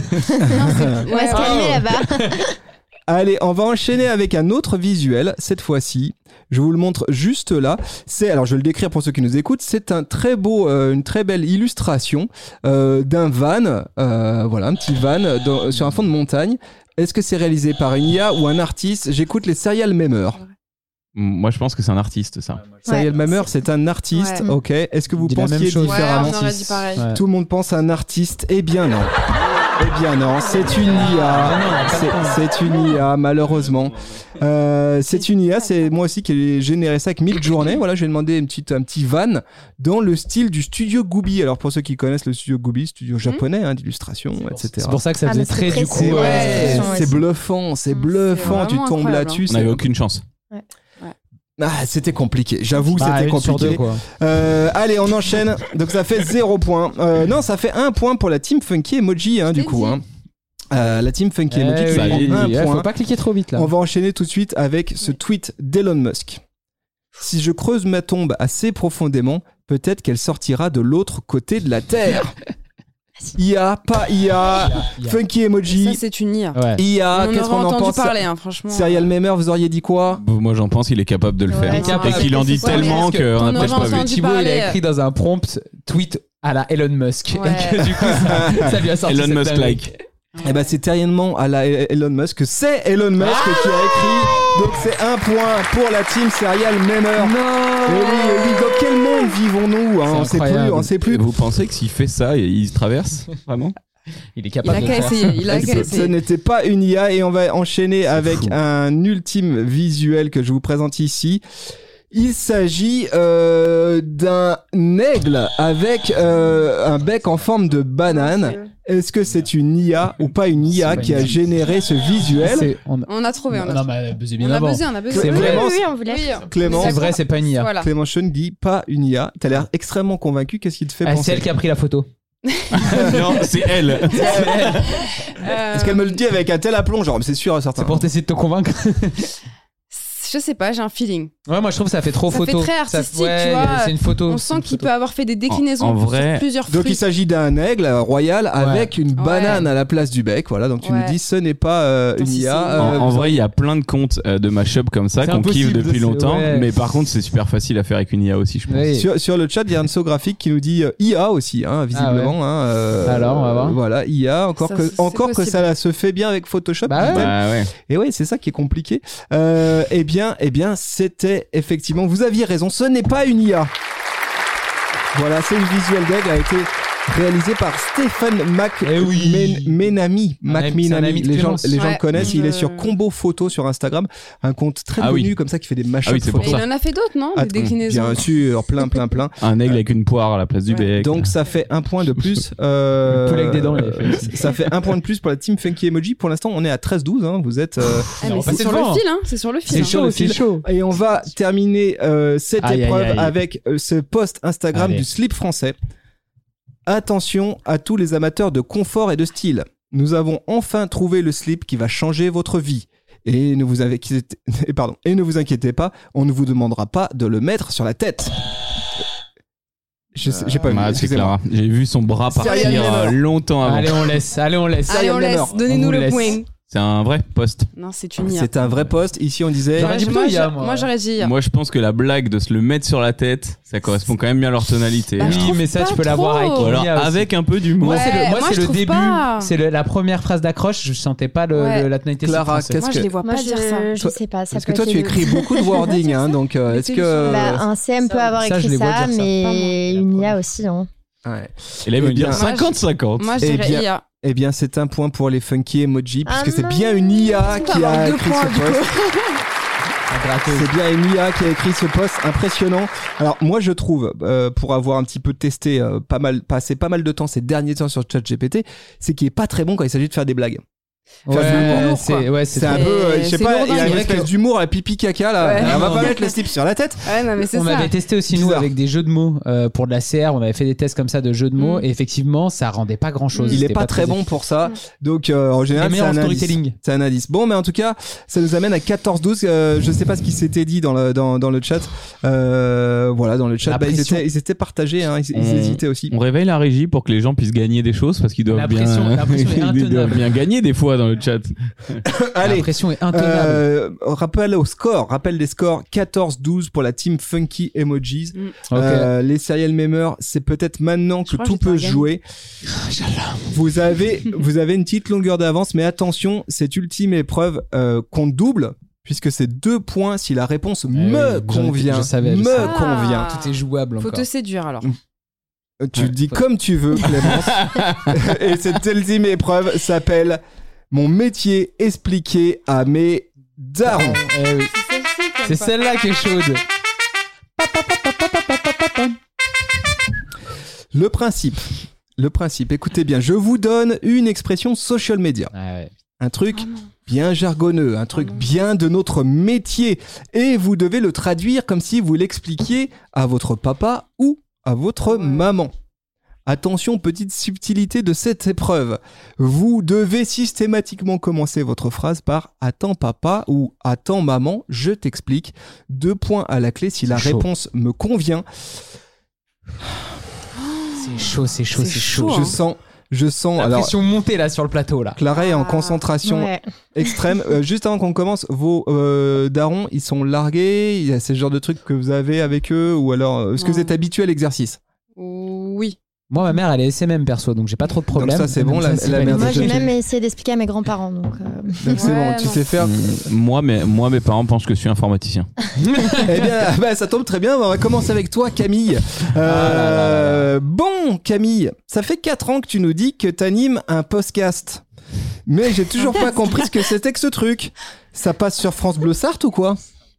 se calmer là-bas. Allez, on va enchaîner avec un autre visuel, cette fois-ci. Je vous le montre juste là. C'est, alors je vais le décrire pour ceux qui nous écoutent. C'est un très beau, euh, une très belle illustration euh, d'un van, euh, voilà, un petit van dans- sur un fond de montagne. Est-ce que c'est réalisé par une I A ou un artiste? J'écoute les serial memers. Moi, je pense que c'est un artiste, ça. Serial Ouais. memmer, c'est un artiste, Ouais. ok. Est-ce que vous dit la pensiez même chose. Ouais, différemment? on aurait dit pareil. Ouais. Tout le monde pense à un artiste. Eh bien non. Eh bien non, c'est une I A. C'est, c'est une I A, malheureusement. Euh, c'est une I A, c'est moi aussi qui ai généré ça avec Midjourney. Voilà, je vais demander une petite, un petit van dans le style du studio Ghibli. Alors pour ceux qui connaissent le studio Ghibli, studio japonais hein, d'illustration, et cetera. C'est pour ça que ça Ah, faisait mais c'est très, du précis, coup. C'est, euh, ouais, ouais. c'est bluffant, c'est Mm, bluffant. c'est Tu vraiment tombes incroyable, là-dessus. On c'est- n'avait aucune chance. Ah, c'était compliqué. J'avoue, bah, c'était une sur compliqué. deux, quoi. Euh, allez, on enchaîne. Donc ça fait zéro point. Euh, non, ça fait un point pour la team Funky Emoji, hein, Je du t'ai coup. dit. Hein. Euh, la team Funky Eh Emoji qui oui, prend oui, un eh, point. faut pas cliquer trop vite là. On va enchaîner tout de suite avec ce tweet d'Elon Musk. Si je creuse ma tombe assez profondément, peut-être qu'elle sortira de l'autre côté de la Terre. I A, pas I A, I A. Funky Ça, Emoji, c'est une I A. Ouais. I A, On qu'est-ce aurait qu'on en entendu pense? parler, hein, franchement. Serial Memmer, vous auriez dit quoi? Bon, Moi, j'en pense qu'il est capable de le Ouais, faire. non, Et qu'il en dit c'est- ouais, tellement mais est-ce qu'on qu'on n'a peut-être aurait pas vu. entendu Thibaut, il parler, a écrit dans un prompt tweet à la Elon Musk. Ouais. Et que, du coup, ça, ça lui a sorti Elon cette Musk dinguerie. like. Eh ben, c'est tellement à la Elon Musk que c'est Elon Musk qui a écrit. Donc c'est un point pour la team Serial Memmer. Non. Eh oui, eh oui, dans quel monde vivons-nous hein? C'est On sait plus, incroyable. on sait plus. Vous pensez que s'il fait ça, il se traverse Vraiment Il est Il capable a de qu'à le faire. essayer. Il a qu'à Ce, ce essayer. n'était pas une I A et on va enchaîner avec fou. un ultime visuel que je vous présente ici. Il s'agit euh, d'un aigle avec euh, un bec en forme de banane. Est-ce que c'est une I A ou pas une I A C'est qui a magnifique. généré ce visuel? C'est- on a- On a trouvé, on a Non, trouvé. mais buzzé On bien a avant. buzzé, on a buzzé. C'est Oui, vraiment- oui, oui, on vous laisse. Oui, Clémence, C'est vrai, c'est pas une I A. Voilà. Clément Sean dit pas une I A. T'as l'air extrêmement convaincu. Qu'est-ce qui te fait Ah, penser? c'est elle qui a pris la photo. Non, c'est elle. Euh, Est-ce qu'elle me le dit avec un tel aplomb? Genre, mais c'est sûr et certain. C'est pour t'essayer de te convaincre. Je sais pas, j'ai un feeling. Ouais, moi je trouve que ça fait trop Ça photo. fait très Ça- artistique, ouais, tu il y a- vois. C'est une photo. On c'est sent une qu'il photo. peut avoir fait des déclinaisons En- en sur vrai- plusieurs Donc il fruits. s'agit d'un aigle euh, royal avec une banane à la place du bec. Voilà, donc tu Ouais. nous dis ce n'est pas euh, Attends, une si, I A. c'est- euh, En, en vous- vrai, il y a plein de comptes euh, de mashup comme ça C'est qu'on kiffe impossible de depuis se- longtemps. ouais. Mais par contre, c'est super facile à faire avec une I A aussi, je pense. Oui. Sur, sur le chat, il y a un graphique qui nous dit euh, I A aussi, hein, visiblement. hein, euh, Alors, on va voir. Voilà, I A, encore, Ça, que, c'est encore que possible. ça se fait bien avec Photoshop. Bah ouais. Bah ouais. Et oui, c'est ça qui est compliqué. Euh, eh bien, eh bien, c'était effectivement, vous aviez raison, ce n'est pas une I A. Voilà, c'est une visuelle d'aigle, a été réalisée par Stéphane Mac Eh oui. Men- Menami. Un Mac ami- c'est un Menami. ami de Les gens, Clémence. les gens Ouais. le connaissent. Il Je- est sur Combo Photo sur Instagram, un compte très Ah oui. connu comme ça qui fait des mashups Ah oui, c'est pour Et photos. il en a fait d'autres, non? Des Attends, déclinaisons. bien sûr, plein, plein, plein. Un aigle avec une poire à la place du Ouais. bec. Donc ça fait un point de plus. Euh, Le poulet avec des dents, il avait fait. Ça fait un point de plus pour la team Funky Emoji. Pour l'instant, on est à treize douze. Hein. Vous êtes. euh, Ah, mais On va c'est passer sur devant. le fil, hein. C'est sur le fil. C'est hein. chaud, c'est chaud. Et on va terminer euh, cette Aïe, aïe, épreuve aïe. avec euh, ce post Instagram Allez. du slip français. Attention à tous les amateurs de confort et de style. Nous avons enfin trouvé le slip qui va changer votre vie. Et ne vous inquiétez, pardon, et ne vous inquiétez pas, on ne vous demandera pas de le mettre sur la tête. Je sais- J'ai pas vu, Ah, c'est excusez-moi. Clara. J'ai vu son bras Serial partir Number. euh, longtemps avant. Allez, on laisse. Allez, on laisse. Allez, on laisse. Number. Donnez-nous On le vous laisse. point. C'est un vrai poste. Non, c'est une I A. C'est un vrai poste. Ici, on disait. J'aurais dit moi, plutôt I A, je- moi. moi, j'aurais dit I A. Moi, je pense que la blague de se le mettre sur la tête, ça correspond quand même bien à leur tonalité. Bah, je Oui, trouve mais ça, pas tu peux l'avoir avec trop. Ou alors I A aussi. avec un peu d'humour. Moi, c'est le, Ouais, moi, moi, c'est je le trouve début. pas. C'est le- la première phrase d'accroche. Je sentais pas le, Ouais. le- la tonalité Clara, française. qu'est-ce Moi, je que- les vois Moi, pas je, dire ça. je Toi- sais pas. Ça Parce peut que toi, être tu les deux. écris beaucoup de wording, hein, donc euh, est-ce que. euh, Bah, un C M peut avoir Ça, je écrit les vois ça, dire ça. mais Pas moi. une I A aussi. Hein. ouais. Et là, il Eh va me dire bien, cinquante cinquante. Moi, je Eh dirais bien, I A. Eh bien, c'est un point pour les funky emojis, Ah puisque c'est non. bien une I A Tu peux qui avoir a deux écrit points, ce du poste. La gratteuse. C'est bien une I A qui a écrit ce poste, impressionnant. Alors moi je trouve, euh, pour avoir un petit peu testé, euh, pas mal, passé pas mal de temps ces derniers temps sur ChatGPT, c'est qu'il est pas très bon quand il s'agit de faire des blagues. Ouais, lourd, c'est quoi. ouais, C'est c'est un très- peu, euh, je sais c'est pas, lourdingue. il a une C'est vrai espèce que- d'humour à pipi caca là. Ouais. On va pas mettre le slip sur la tête. Ouais, non, mais c'est On ça. avait testé aussi nous Bizarre. avec des jeux de mots euh, pour de la C R. On avait fait des tests comme ça de jeux de mots Mm. et effectivement ça rendait pas grand chose. Il est pas très bon pour ça, donc euh, en Il est général c'est meilleur en un indice. storytelling. C'est un indice. Bon, mais en tout cas, ça nous amène à quatorze douze. Euh, je sais pas ce qui s'était dit dans le, dans, dans le chat. Euh, voilà, dans le chat, La bah, ils, pression. étaient, ils étaient partagés, hein, ils, ils On- hésitaient aussi. On réveille la régie pour que les gens puissent gagner des choses parce qu'ils doivent La bien, pression- la pression est ils doivent intenable. bien gagner des fois dans le chat. Allez, La pression est intenable. euh, rappel au score, rappel des scores quatorze douze pour la team Funky Emojis. Mm. Ok. Euh, les serial memers, c'est peut-être maintenant que crois que tout je dois peut gagner. jouer. Vous avez, vous avez une petite longueur d'avance, mais attention, cette ultime épreuve euh, compte double, puisque c'est deux points si la réponse Eh me oui, j'en étais- convient. je savais, je me savais. convient. Ah. Tout est jouable Faut encore. te séduire alors. Euh, Tu Ouais, le dis faut- comme tu veux, Clémence. Et cette ultime épreuve s'appelle Mon métier expliqué à mes darons. Eh oui. C'est celle-là qui est chaude. Le principe. Le principe, écoutez bien, je vous donne une expression social media. Ah ouais. Un truc Ah non. bien jargonneux, un truc Ah non. bien de notre métier. Et vous devez le traduire comme si vous l'expliquiez à votre papa ou à votre Ouais. maman. Attention, petite subtilité de cette épreuve. Vous devez systématiquement commencer votre phrase par « Attends papa » ou « Attends maman, je t'explique ». Deux points à la clé si la C'est chaud. réponse me convient. C'est chaud, c'est chaud, C'est c'est chaud. chaud. Je hein. sens, je sens... La alors, pression montée là sur le plateau là. Clara est en Ah. concentration Ouais. extrême. Euh, juste avant qu'on commence, vos euh, darons, ils sont largués. Il y a ce genre de trucs que vous avez avec eux, ou alors euh, est-ce que vous Non. êtes habitué à l'exercice? Oui. Moi, ma mère, elle est S M M perso, donc j'ai pas trop de problème. ça, c'est bon, la- c'est la validé. mère Moi, de j'ai Johnny. même essayé d'expliquer à mes grands-parents. Donc, euh, Donc c'est Ouais, bon, tu non. sais faire. moi, mes, moi, mes parents pensent que je suis informaticien. Eh bien, bah, ça tombe très bien. On va commencer avec toi, Camille. Euh, Ah là là là Bon, Camille, ça fait quatre ans que tu nous dis que t'animes un podcast. Mais j'ai toujours pas compris ce que c'était que ce truc. Ça passe sur France Bleu Sarthe ou quoi?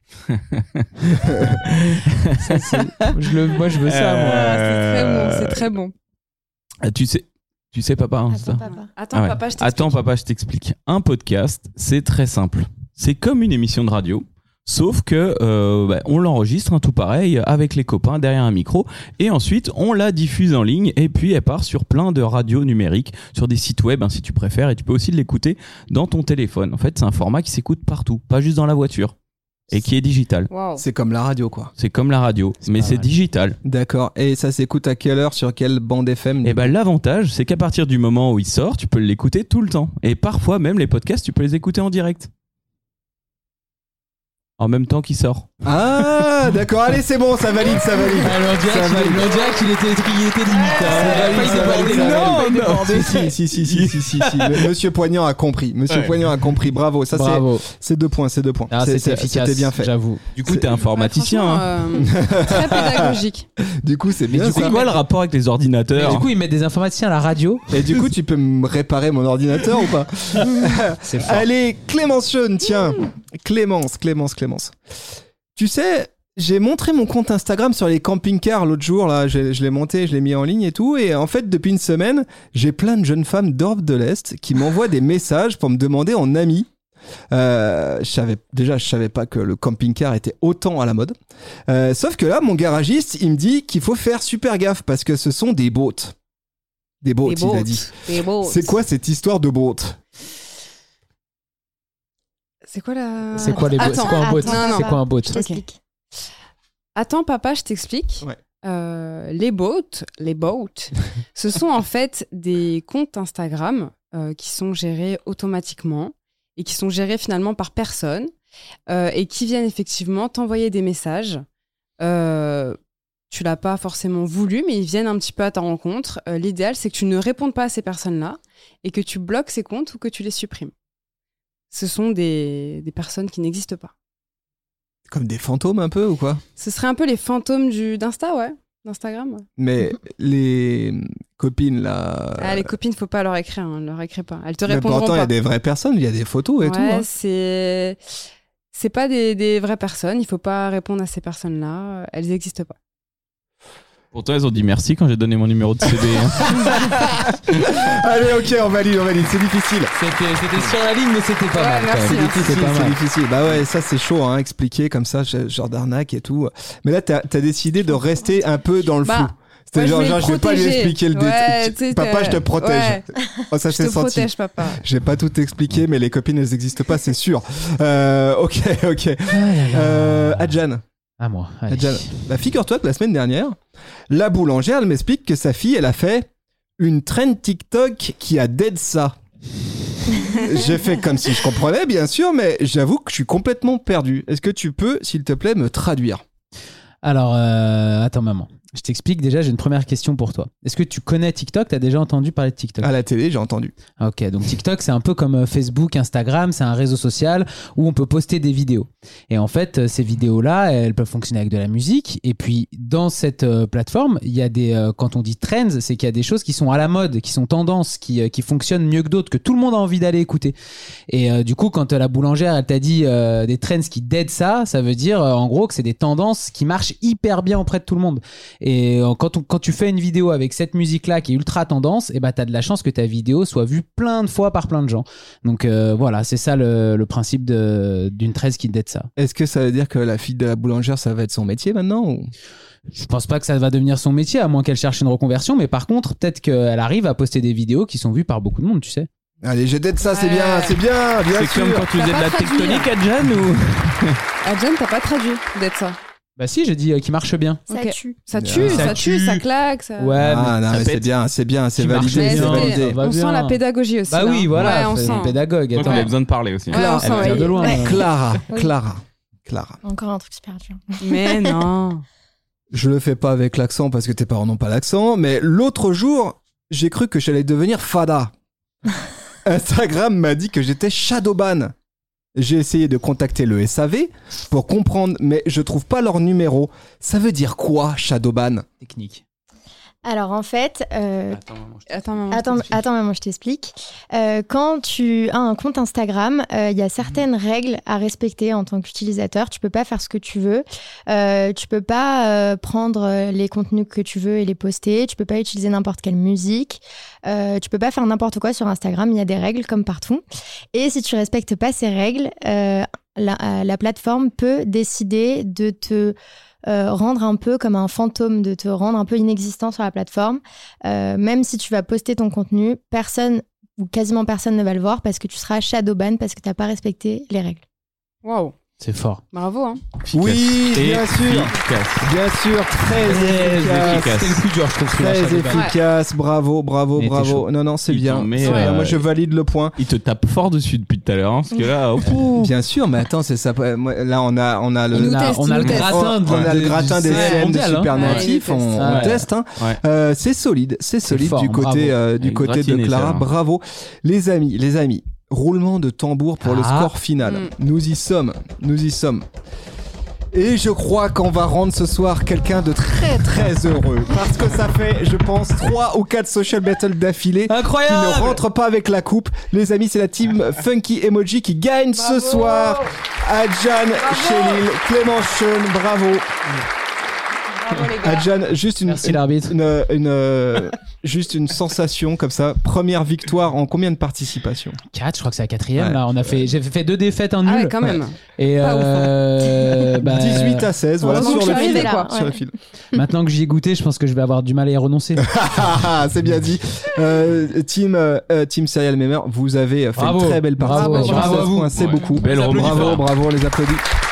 Je le- moi, je veux ça, moi. Ah, c'est très Euh, bon, c'est très bon. Ah, tu sais, tu sais, papa. hein, c'est attends, ça papa. Attends, Ah ouais. papa, je t'explique. Attends, papa, je t'explique. Un podcast, c'est très simple. C'est comme une émission de radio, sauf que euh, bah, on l'enregistre hein, tout pareil avec les copains derrière un micro, et ensuite on la diffuse en ligne, et puis elle part sur plein de radios numériques, sur des sites web hein, si tu préfères, et tu peux aussi l'écouter dans ton téléphone. En fait, c'est un format qui s'écoute partout, pas juste dans la voiture, et qui est digital. Waouh. C'est comme la radio, quoi. C'est comme la radio, mais pas c'est mal. digital. D'accord. Et ça s'écoute à quelle heure, sur quelle bande F M? Et ben l'avantage, c'est qu'à partir du moment où il sort, tu peux l'écouter tout le temps. Et parfois même les podcasts, tu peux les écouter en direct. En même temps qu'il sort. Ah, d'accord. Allez, c'est bon, ça valide, ça valide. Alors, on dirait Ça qu'il valide. on dirait qu'il était, qu'il était limite. hein. Ça Il a valide, failli ça déborder, valide. là. Il a Non, failli non. déborder. Si, si, si, si, si, si, si. Le- Monsieur Poignant a compris. Monsieur Ouais. Poignant a compris. Bravo. Ça, c'est, Bravo. c'est deux points, c'est deux points. Ah, C'est- c'était c'est- efficace. C'était bien fait. J'avoue. Du coup, C'est- t'es informaticien. Ouais, hein. franchement, euh, très pédagogique. Du coup, c'est Mais bien du coup, ça. c'est quoi le rapport avec les Mais ordinateurs du coup, ils mettent des informaticiens à la radio. Et du coup, tu peux me réparer mon ordinateur ou pas? C'est fort. Allez, Clémence Jeune, tiens. Clémence, Clémence, Clémence. Tu sais, j'ai montré mon compte Instagram sur les camping-cars l'autre jour, là. Je, je l'ai monté, je l'ai mis en ligne et tout. Et en fait, depuis une semaine, j'ai plein de jeunes femmes d'Europe de l'Est qui m'envoient des messages pour me demander en ami. Euh, je savais, déjà, je savais pas que le camping-car était autant à la mode. Euh, sauf que là, mon garagiste, il me dit qu'il faut faire super gaffe parce que ce sont des boats. Des boats, Des il a boats. dit. Des boats. C'est quoi cette histoire de boat? C'est quoi la. C'est quoi les bots? Attends, C'est quoi un bot? attends, non, C'est non. quoi un bot? Je t'explique. Attends, papa, je t'explique. Ouais. Euh, les bots, les bots, ce sont en fait des comptes Instagram euh, qui sont gérés automatiquement et qui sont gérés finalement par personne euh, et qui viennent effectivement t'envoyer des messages. Euh, tu l'as pas forcément voulu, mais ils viennent un petit peu à ta rencontre. Euh, l'idéal, c'est que tu ne répondes pas à ces personnes-là et que tu bloques ces comptes ou que tu les supprimes. Ce sont des, des personnes qui n'existent pas. Comme des fantômes un peu ou quoi? Ce serait un peu les fantômes du, d'Insta, ouais, d'Instagram. Ouais. Mais les copines là. Ah, les copines, faut pas leur écrire, hein, leur écris pas. Elles te Mais répondront pourtant, il y pas. a des vraies personnes, il y a des photos et ouais, tout. Hein. c'est c'est pas des, des vraies personnes. Il faut pas répondre à ces personnes-là. Elles n'existent pas. Pourtant, ils ont dit merci quand j'ai donné mon numéro de C D. hein. Allez, ok, on valide, on valide. C'est difficile. C'était, c'était sur la ligne, mais c'était pas Ouais, mal. merci, quand même. merci. C'est C'était pas c'est mal. difficile. Bah ouais, ça c'est chaud, hein, expliquer comme ça, genre d'arnaque et tout. Mais là, t'as as décidé de rester un peu dans le Bah, flou. C'était moi, je genre, voulais genre, je vais pas lui protéger. expliquer le Ouais, détail. tu sais, Papa, t'as- je te protège. Ouais. Oh, ça Je s'est te senti. protège, papa. J'ai pas tout expliqué, mais les copines, elles n'existent pas, c'est sûr. Euh, ok, ok. Ah là là. Euh, Adjan, À moi. allez. Adjan, bah, figure-toi que la semaine dernière, la boulangère, elle m'explique que sa fille, elle a fait une trend TikTok qui a dead ça. J'ai fait comme si je comprenais, bien sûr, mais j'avoue que je suis complètement perdu. Est-ce que tu peux, s'il te plaît, me traduire? Alors, euh, attends, maman. Je t'explique déjà, j'ai une première question pour toi. Est-ce que tu connais TikTok? T'as déjà entendu parler de TikTok? À la télé, j'ai entendu. Ah, ok, donc TikTok, c'est un peu comme euh, Facebook, Instagram, c'est un réseau social où on peut poster des vidéos. Et en fait, euh, ces vidéos-là, elles peuvent fonctionner avec de la musique. Et puis, dans cette euh, plateforme, il y a des, euh, quand on dit trends, c'est qu'il y a des choses qui sont à la mode, qui sont tendances, qui, euh, qui fonctionnent mieux que d'autres, que tout le monde a envie d'aller écouter. Et euh, du coup, quand euh, la boulangère, elle t'a dit euh, des trends qui dead ça, ça veut dire euh, en gros que c'est des tendances qui marchent hyper bien auprès de tout le monde. Et euh, quand, on, quand tu fais une vidéo avec cette musique-là qui est ultra tendance, et bah, t'as de la chance que ta vidéo soit vue plein de fois par plein de gens. Donc euh, voilà, c'est ça le, le principe de, d'une trend qui dead ça. Est-ce que ça veut dire que la fille de la boulangère, ça va être son métier maintenant ou... Je pense pas que ça va devenir son métier, à moins qu'elle cherche une reconversion, mais par contre, peut-être qu'elle arrive à poster des vidéos qui sont vues par beaucoup de monde, tu sais. Allez, j'ai dead ça, c'est Ouais. bien, c'est bien, bien C'est sûr. comme quand tu T'as faisais de pas la traduit. tectonique, Adjan, ou Adjan, t'as pas traduit d'être ça. Bah si, j'ai dit euh, qu'il marche bien. Ça Ok. tue. Ça tue, Ça ça, tue, tue. ça claque. Ça... Ouais, Ah non, ça mais c'est pète. bien, c'est bien, c'est Qui marche validé, Mais c'est bien, c'était- validé. ça va on sent bien. la pédagogie aussi. Bah là. oui, voilà, Ouais, on c'est sent. une pédagogue. Donc on Attends. avait besoin de parler aussi. Ouais, on sent, Elle vient ouais. de loin. Ouais. euh. Clara, Oui. Clara, Clara. Encore un truc super dur. Mais non. Je le fais pas avec l'accent parce que tes parents n'ont pas l'accent, mais l'autre jour, j'ai cru que j'allais devenir fada. Instagram m'a dit que j'étais shadowban. J'ai essayé de contacter le S A V pour comprendre, mais je trouve pas leur numéro. Ça veut dire quoi, shadowban? Technique. Alors en fait, euh, Attends, maman. je attends, t'explique. attends, maman, je t'explique. Euh, quand tu as un compte Instagram, euh, il y a certaines règles à respecter en tant qu'utilisateur. Tu peux pas faire ce que tu veux. Euh, tu peux pas euh, prendre les contenus que tu veux et les poster. Tu peux pas utiliser n'importe quelle musique. Euh, tu peux pas faire n'importe quoi sur Instagram. Il y a des règles comme partout. Et si tu respectes pas ces règles, euh, la, euh, la plateforme peut décider de te Euh, rendre un peu comme un fantôme, de te rendre un peu inexistant sur la plateforme. Euh, même si tu vas poster ton contenu, personne ou quasiment personne ne va le voir parce que tu seras shadowban parce que tu n'as pas respecté les règles. Waouh. C'est fort. Bravo. Hein. Oui, bien sûr. Efficace. Bien sûr, très Très efficace. efficace. C'était le plus dur, je trouve. celui-là, Très Shadowban. efficace, bravo, bravo, Il était bravo. chaud. Non, non, c'est Il bien. t'en met, C'est bien. euh, Moi, je valide le point. Il te tape fort dessus depuis tout à l'heure, hein, parce que là, oh, ouh. Bien sûr, mais attends, c'est ça. Moi, là, on a, on a le, Il nous On a, teste, on a il le nous teste. gratin, de- on a le de- gratin du des scène scènes de mondial, hein. Super Ouais, Natif, il nous on, teste. on Ouais. teste. Hein. Ouais. Euh, c'est solide, c'est solide fort, du côté, bravo. euh, du Avec côté de gratiné, Clara. ça. Bravo, les amis, les amis. Roulement de tambour pour le Ah. score final. Mm. Nous y sommes, nous y sommes. Et je crois qu'on va rendre ce soir quelqu'un de très très heureux. Parce que ça fait, je pense, trois ou quatre social battles d'affilée qui Incroyable. ne rentrent pas avec la coupe. Les amis, c'est la team Funky Emoji qui gagne ce soir. Adjan, Chénil, Clément Schoen, bravo. Bravo, les gars. Adjan, juste une, Merci une, l'arbitre. une, une, euh, juste une sensation comme ça. Première victoire en combien de participations? quatre, je crois que c'est la quatrième. Ouais. Là, on a fait, j'ai fait deux défaites, un nul. Ah ouais, quand même. Et Pas ouf, euh, bah, dix-huit à seize, voilà, Heureusement sur que le je suis fil. arrivée, quoi. Sur le Ouais. fil. Maintenant que j'y ai goûté, je pense que je vais avoir du mal à y renoncer. Ah, c'est bien dit. Euh, team, euh, team Serial Member, vous avez fait Bravo. une très belle partie. Bravo, Sur bravo seize à vous. points, c'est Ouais. beaucoup. Belle bravo, remontada. bravo, on les applaudit.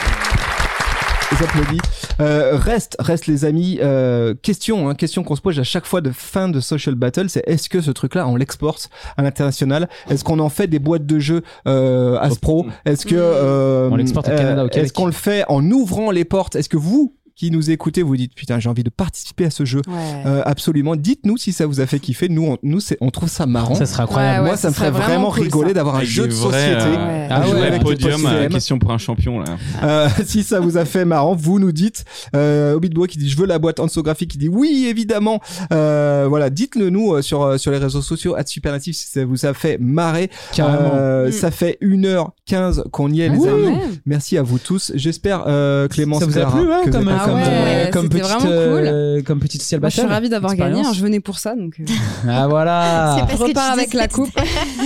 Les applaudis. Euh, reste, reste les amis. Euh, question, hein, question qu'on se pose à chaque fois de fin de Social Battle, c'est est-ce que ce truc-là on l'exporte à l'international? Est-ce qu'on en fait des boîtes de jeux euh, Aspro? Est-ce que euh, On l'exporte au Canada, au Québec. Est-ce qu'on le fait en ouvrant les portes? Est-ce que vous qui nous écoutez, vous dites putain j'ai envie de participer à ce jeu? Ouais. Euh, absolument. Dites-nous si ça vous a fait kiffer. Nous, on, nous, c'est, on trouve ça marrant. Ça serait incroyable. Ouais, Moi, ça me ça ferait serait vraiment vraiment cool, rigoler ça. d'avoir un Avec jeu de des vrais, société. euh, Ouais. Ah un ouais, vrai avec le podium post-C M. à question pour un champion là. Euh, si ça vous a fait marrant, vous nous dites. Euh, Obitboy qui dit je veux la boîte Ansographique qui dit oui évidemment. Euh, voilà, dites-le nous euh, sur euh, sur les réseaux sociaux at Supernatif si ça vous a fait marrer. Carrément. Euh, Mm. Ça fait une heure quinze qu'on y est les Oui. amis. Ouais. Merci à vous tous. J'espère euh, Clémence Ça vous a Clara, plu, hein, que vous comme, avez Ah comme, comme, ouais, euh, comme c'était petite, vraiment cool. euh, comme petite social Moi, je battle. suis ravie d'avoir gagné. Expérience. hein, je venais pour ça, donc. euh, Ah voilà. C'est parce Je que repars tu avec dis la que coupe.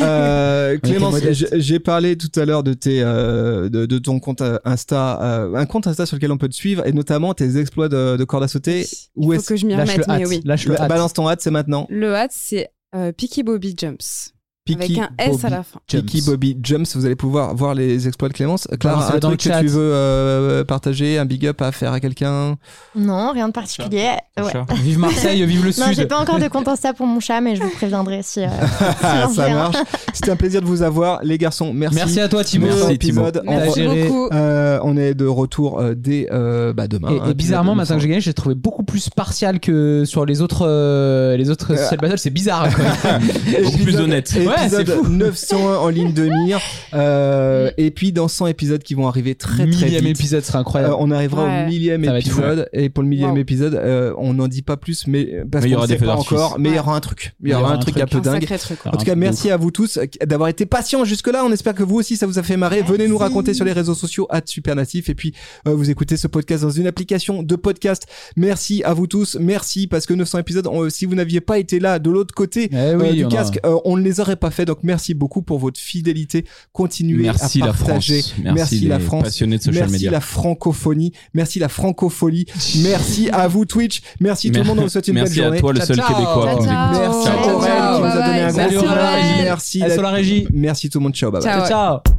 Euh, Clémence, modeste. j'ai j'ai parlé tout à l'heure de tes, euh, de, de ton compte euh, Insta, euh, un compte Insta sur lequel on peut te suivre et notamment tes exploits de, de corde à sauter. Il Où faut est-ce que je m'y Lâche remette, le mais hâte. oui. Lâche le Le- hâte. balance ton hâte, c'est maintenant. Le hâte, c'est euh, Picky Bobby Jumps. Picky avec un S Bobby, à la fin. Picky Bobby Jumps, vous allez pouvoir voir les exploits de Clémence. Clara, Balancez-le un dans truc le que chat. tu veux euh, partager, un big up à faire à quelqu'un? Non, rien de particulier. Ouais. Chat. Vive Marseille, vive le Non, j'ai Sud. pas encore de compte Insta pour mon chat, mais je vous préviendrai si. Euh, si Ah, j'en ça fais un. marche. C'était un plaisir de vous avoir, les garçons. Merci. Merci à toi, Thibaut. Nouveau Merci, épisode. Thibaut. On, Merci géré. beaucoup. euh, on est de retour euh, dès euh, bah, demain. Et, hein, et bizarrement, épisode maintenant que j'ai gagné, j'ai trouvé beaucoup plus partial que sur les autres, euh, les autres Euh, social battles. C'est bizarre. Quoi. Beaucoup plus honnête. Ouais, c'est Épisode fou. neuf cent un en ligne de mire. Euh, et puis dans cent épisodes qui vont arriver très très Millième vite. épisode serait Euh, incroyable. on arrivera Ouais. au millième Ça va être épisode et pour le millième Wow. épisode euh, on n'en dit pas plus mais parce Mais il y qu'on aura ne sait des feux pas d'artifice. encore mais il y Ouais. aura un truc il y aura un truc un peu Un dingue. sacré truc. Ah, En tout cas, merci à vous tous d'avoir été patients jusque-là. On espère que vous aussi, ça vous a fait marrer. Venez nous Merci. raconter sur les réseaux sociaux at Supernatif et puis euh, vous écoutez ce podcast dans une application de podcast. Merci à vous tous. Merci parce que neuf cents épisodes, on- si vous n'aviez pas été là de l'autre côté Eh euh, oui, du on a- casque, euh, on ne les aurait pas fait. Donc merci beaucoup pour votre fidélité. Continuez Merci à la partager. France. Merci, la les France. passionnés de social Merci media. la francophonie. Merci la francophonie. Merci à vous Twitch. Merci tout le monde. On vous souhaite une Merci belle à journée. toi, le Ciao, seul ciao. Québécois. Ciao, qu'on ciao. écoute. Merci Ciao, Aurel ciao. qui nous a donné Bye un bye. gros Salut, sourire. Aurel. Merci Elle la- sur la régie. Merci tout le monde. Ciao. Bye bye. Ciao. Ciao.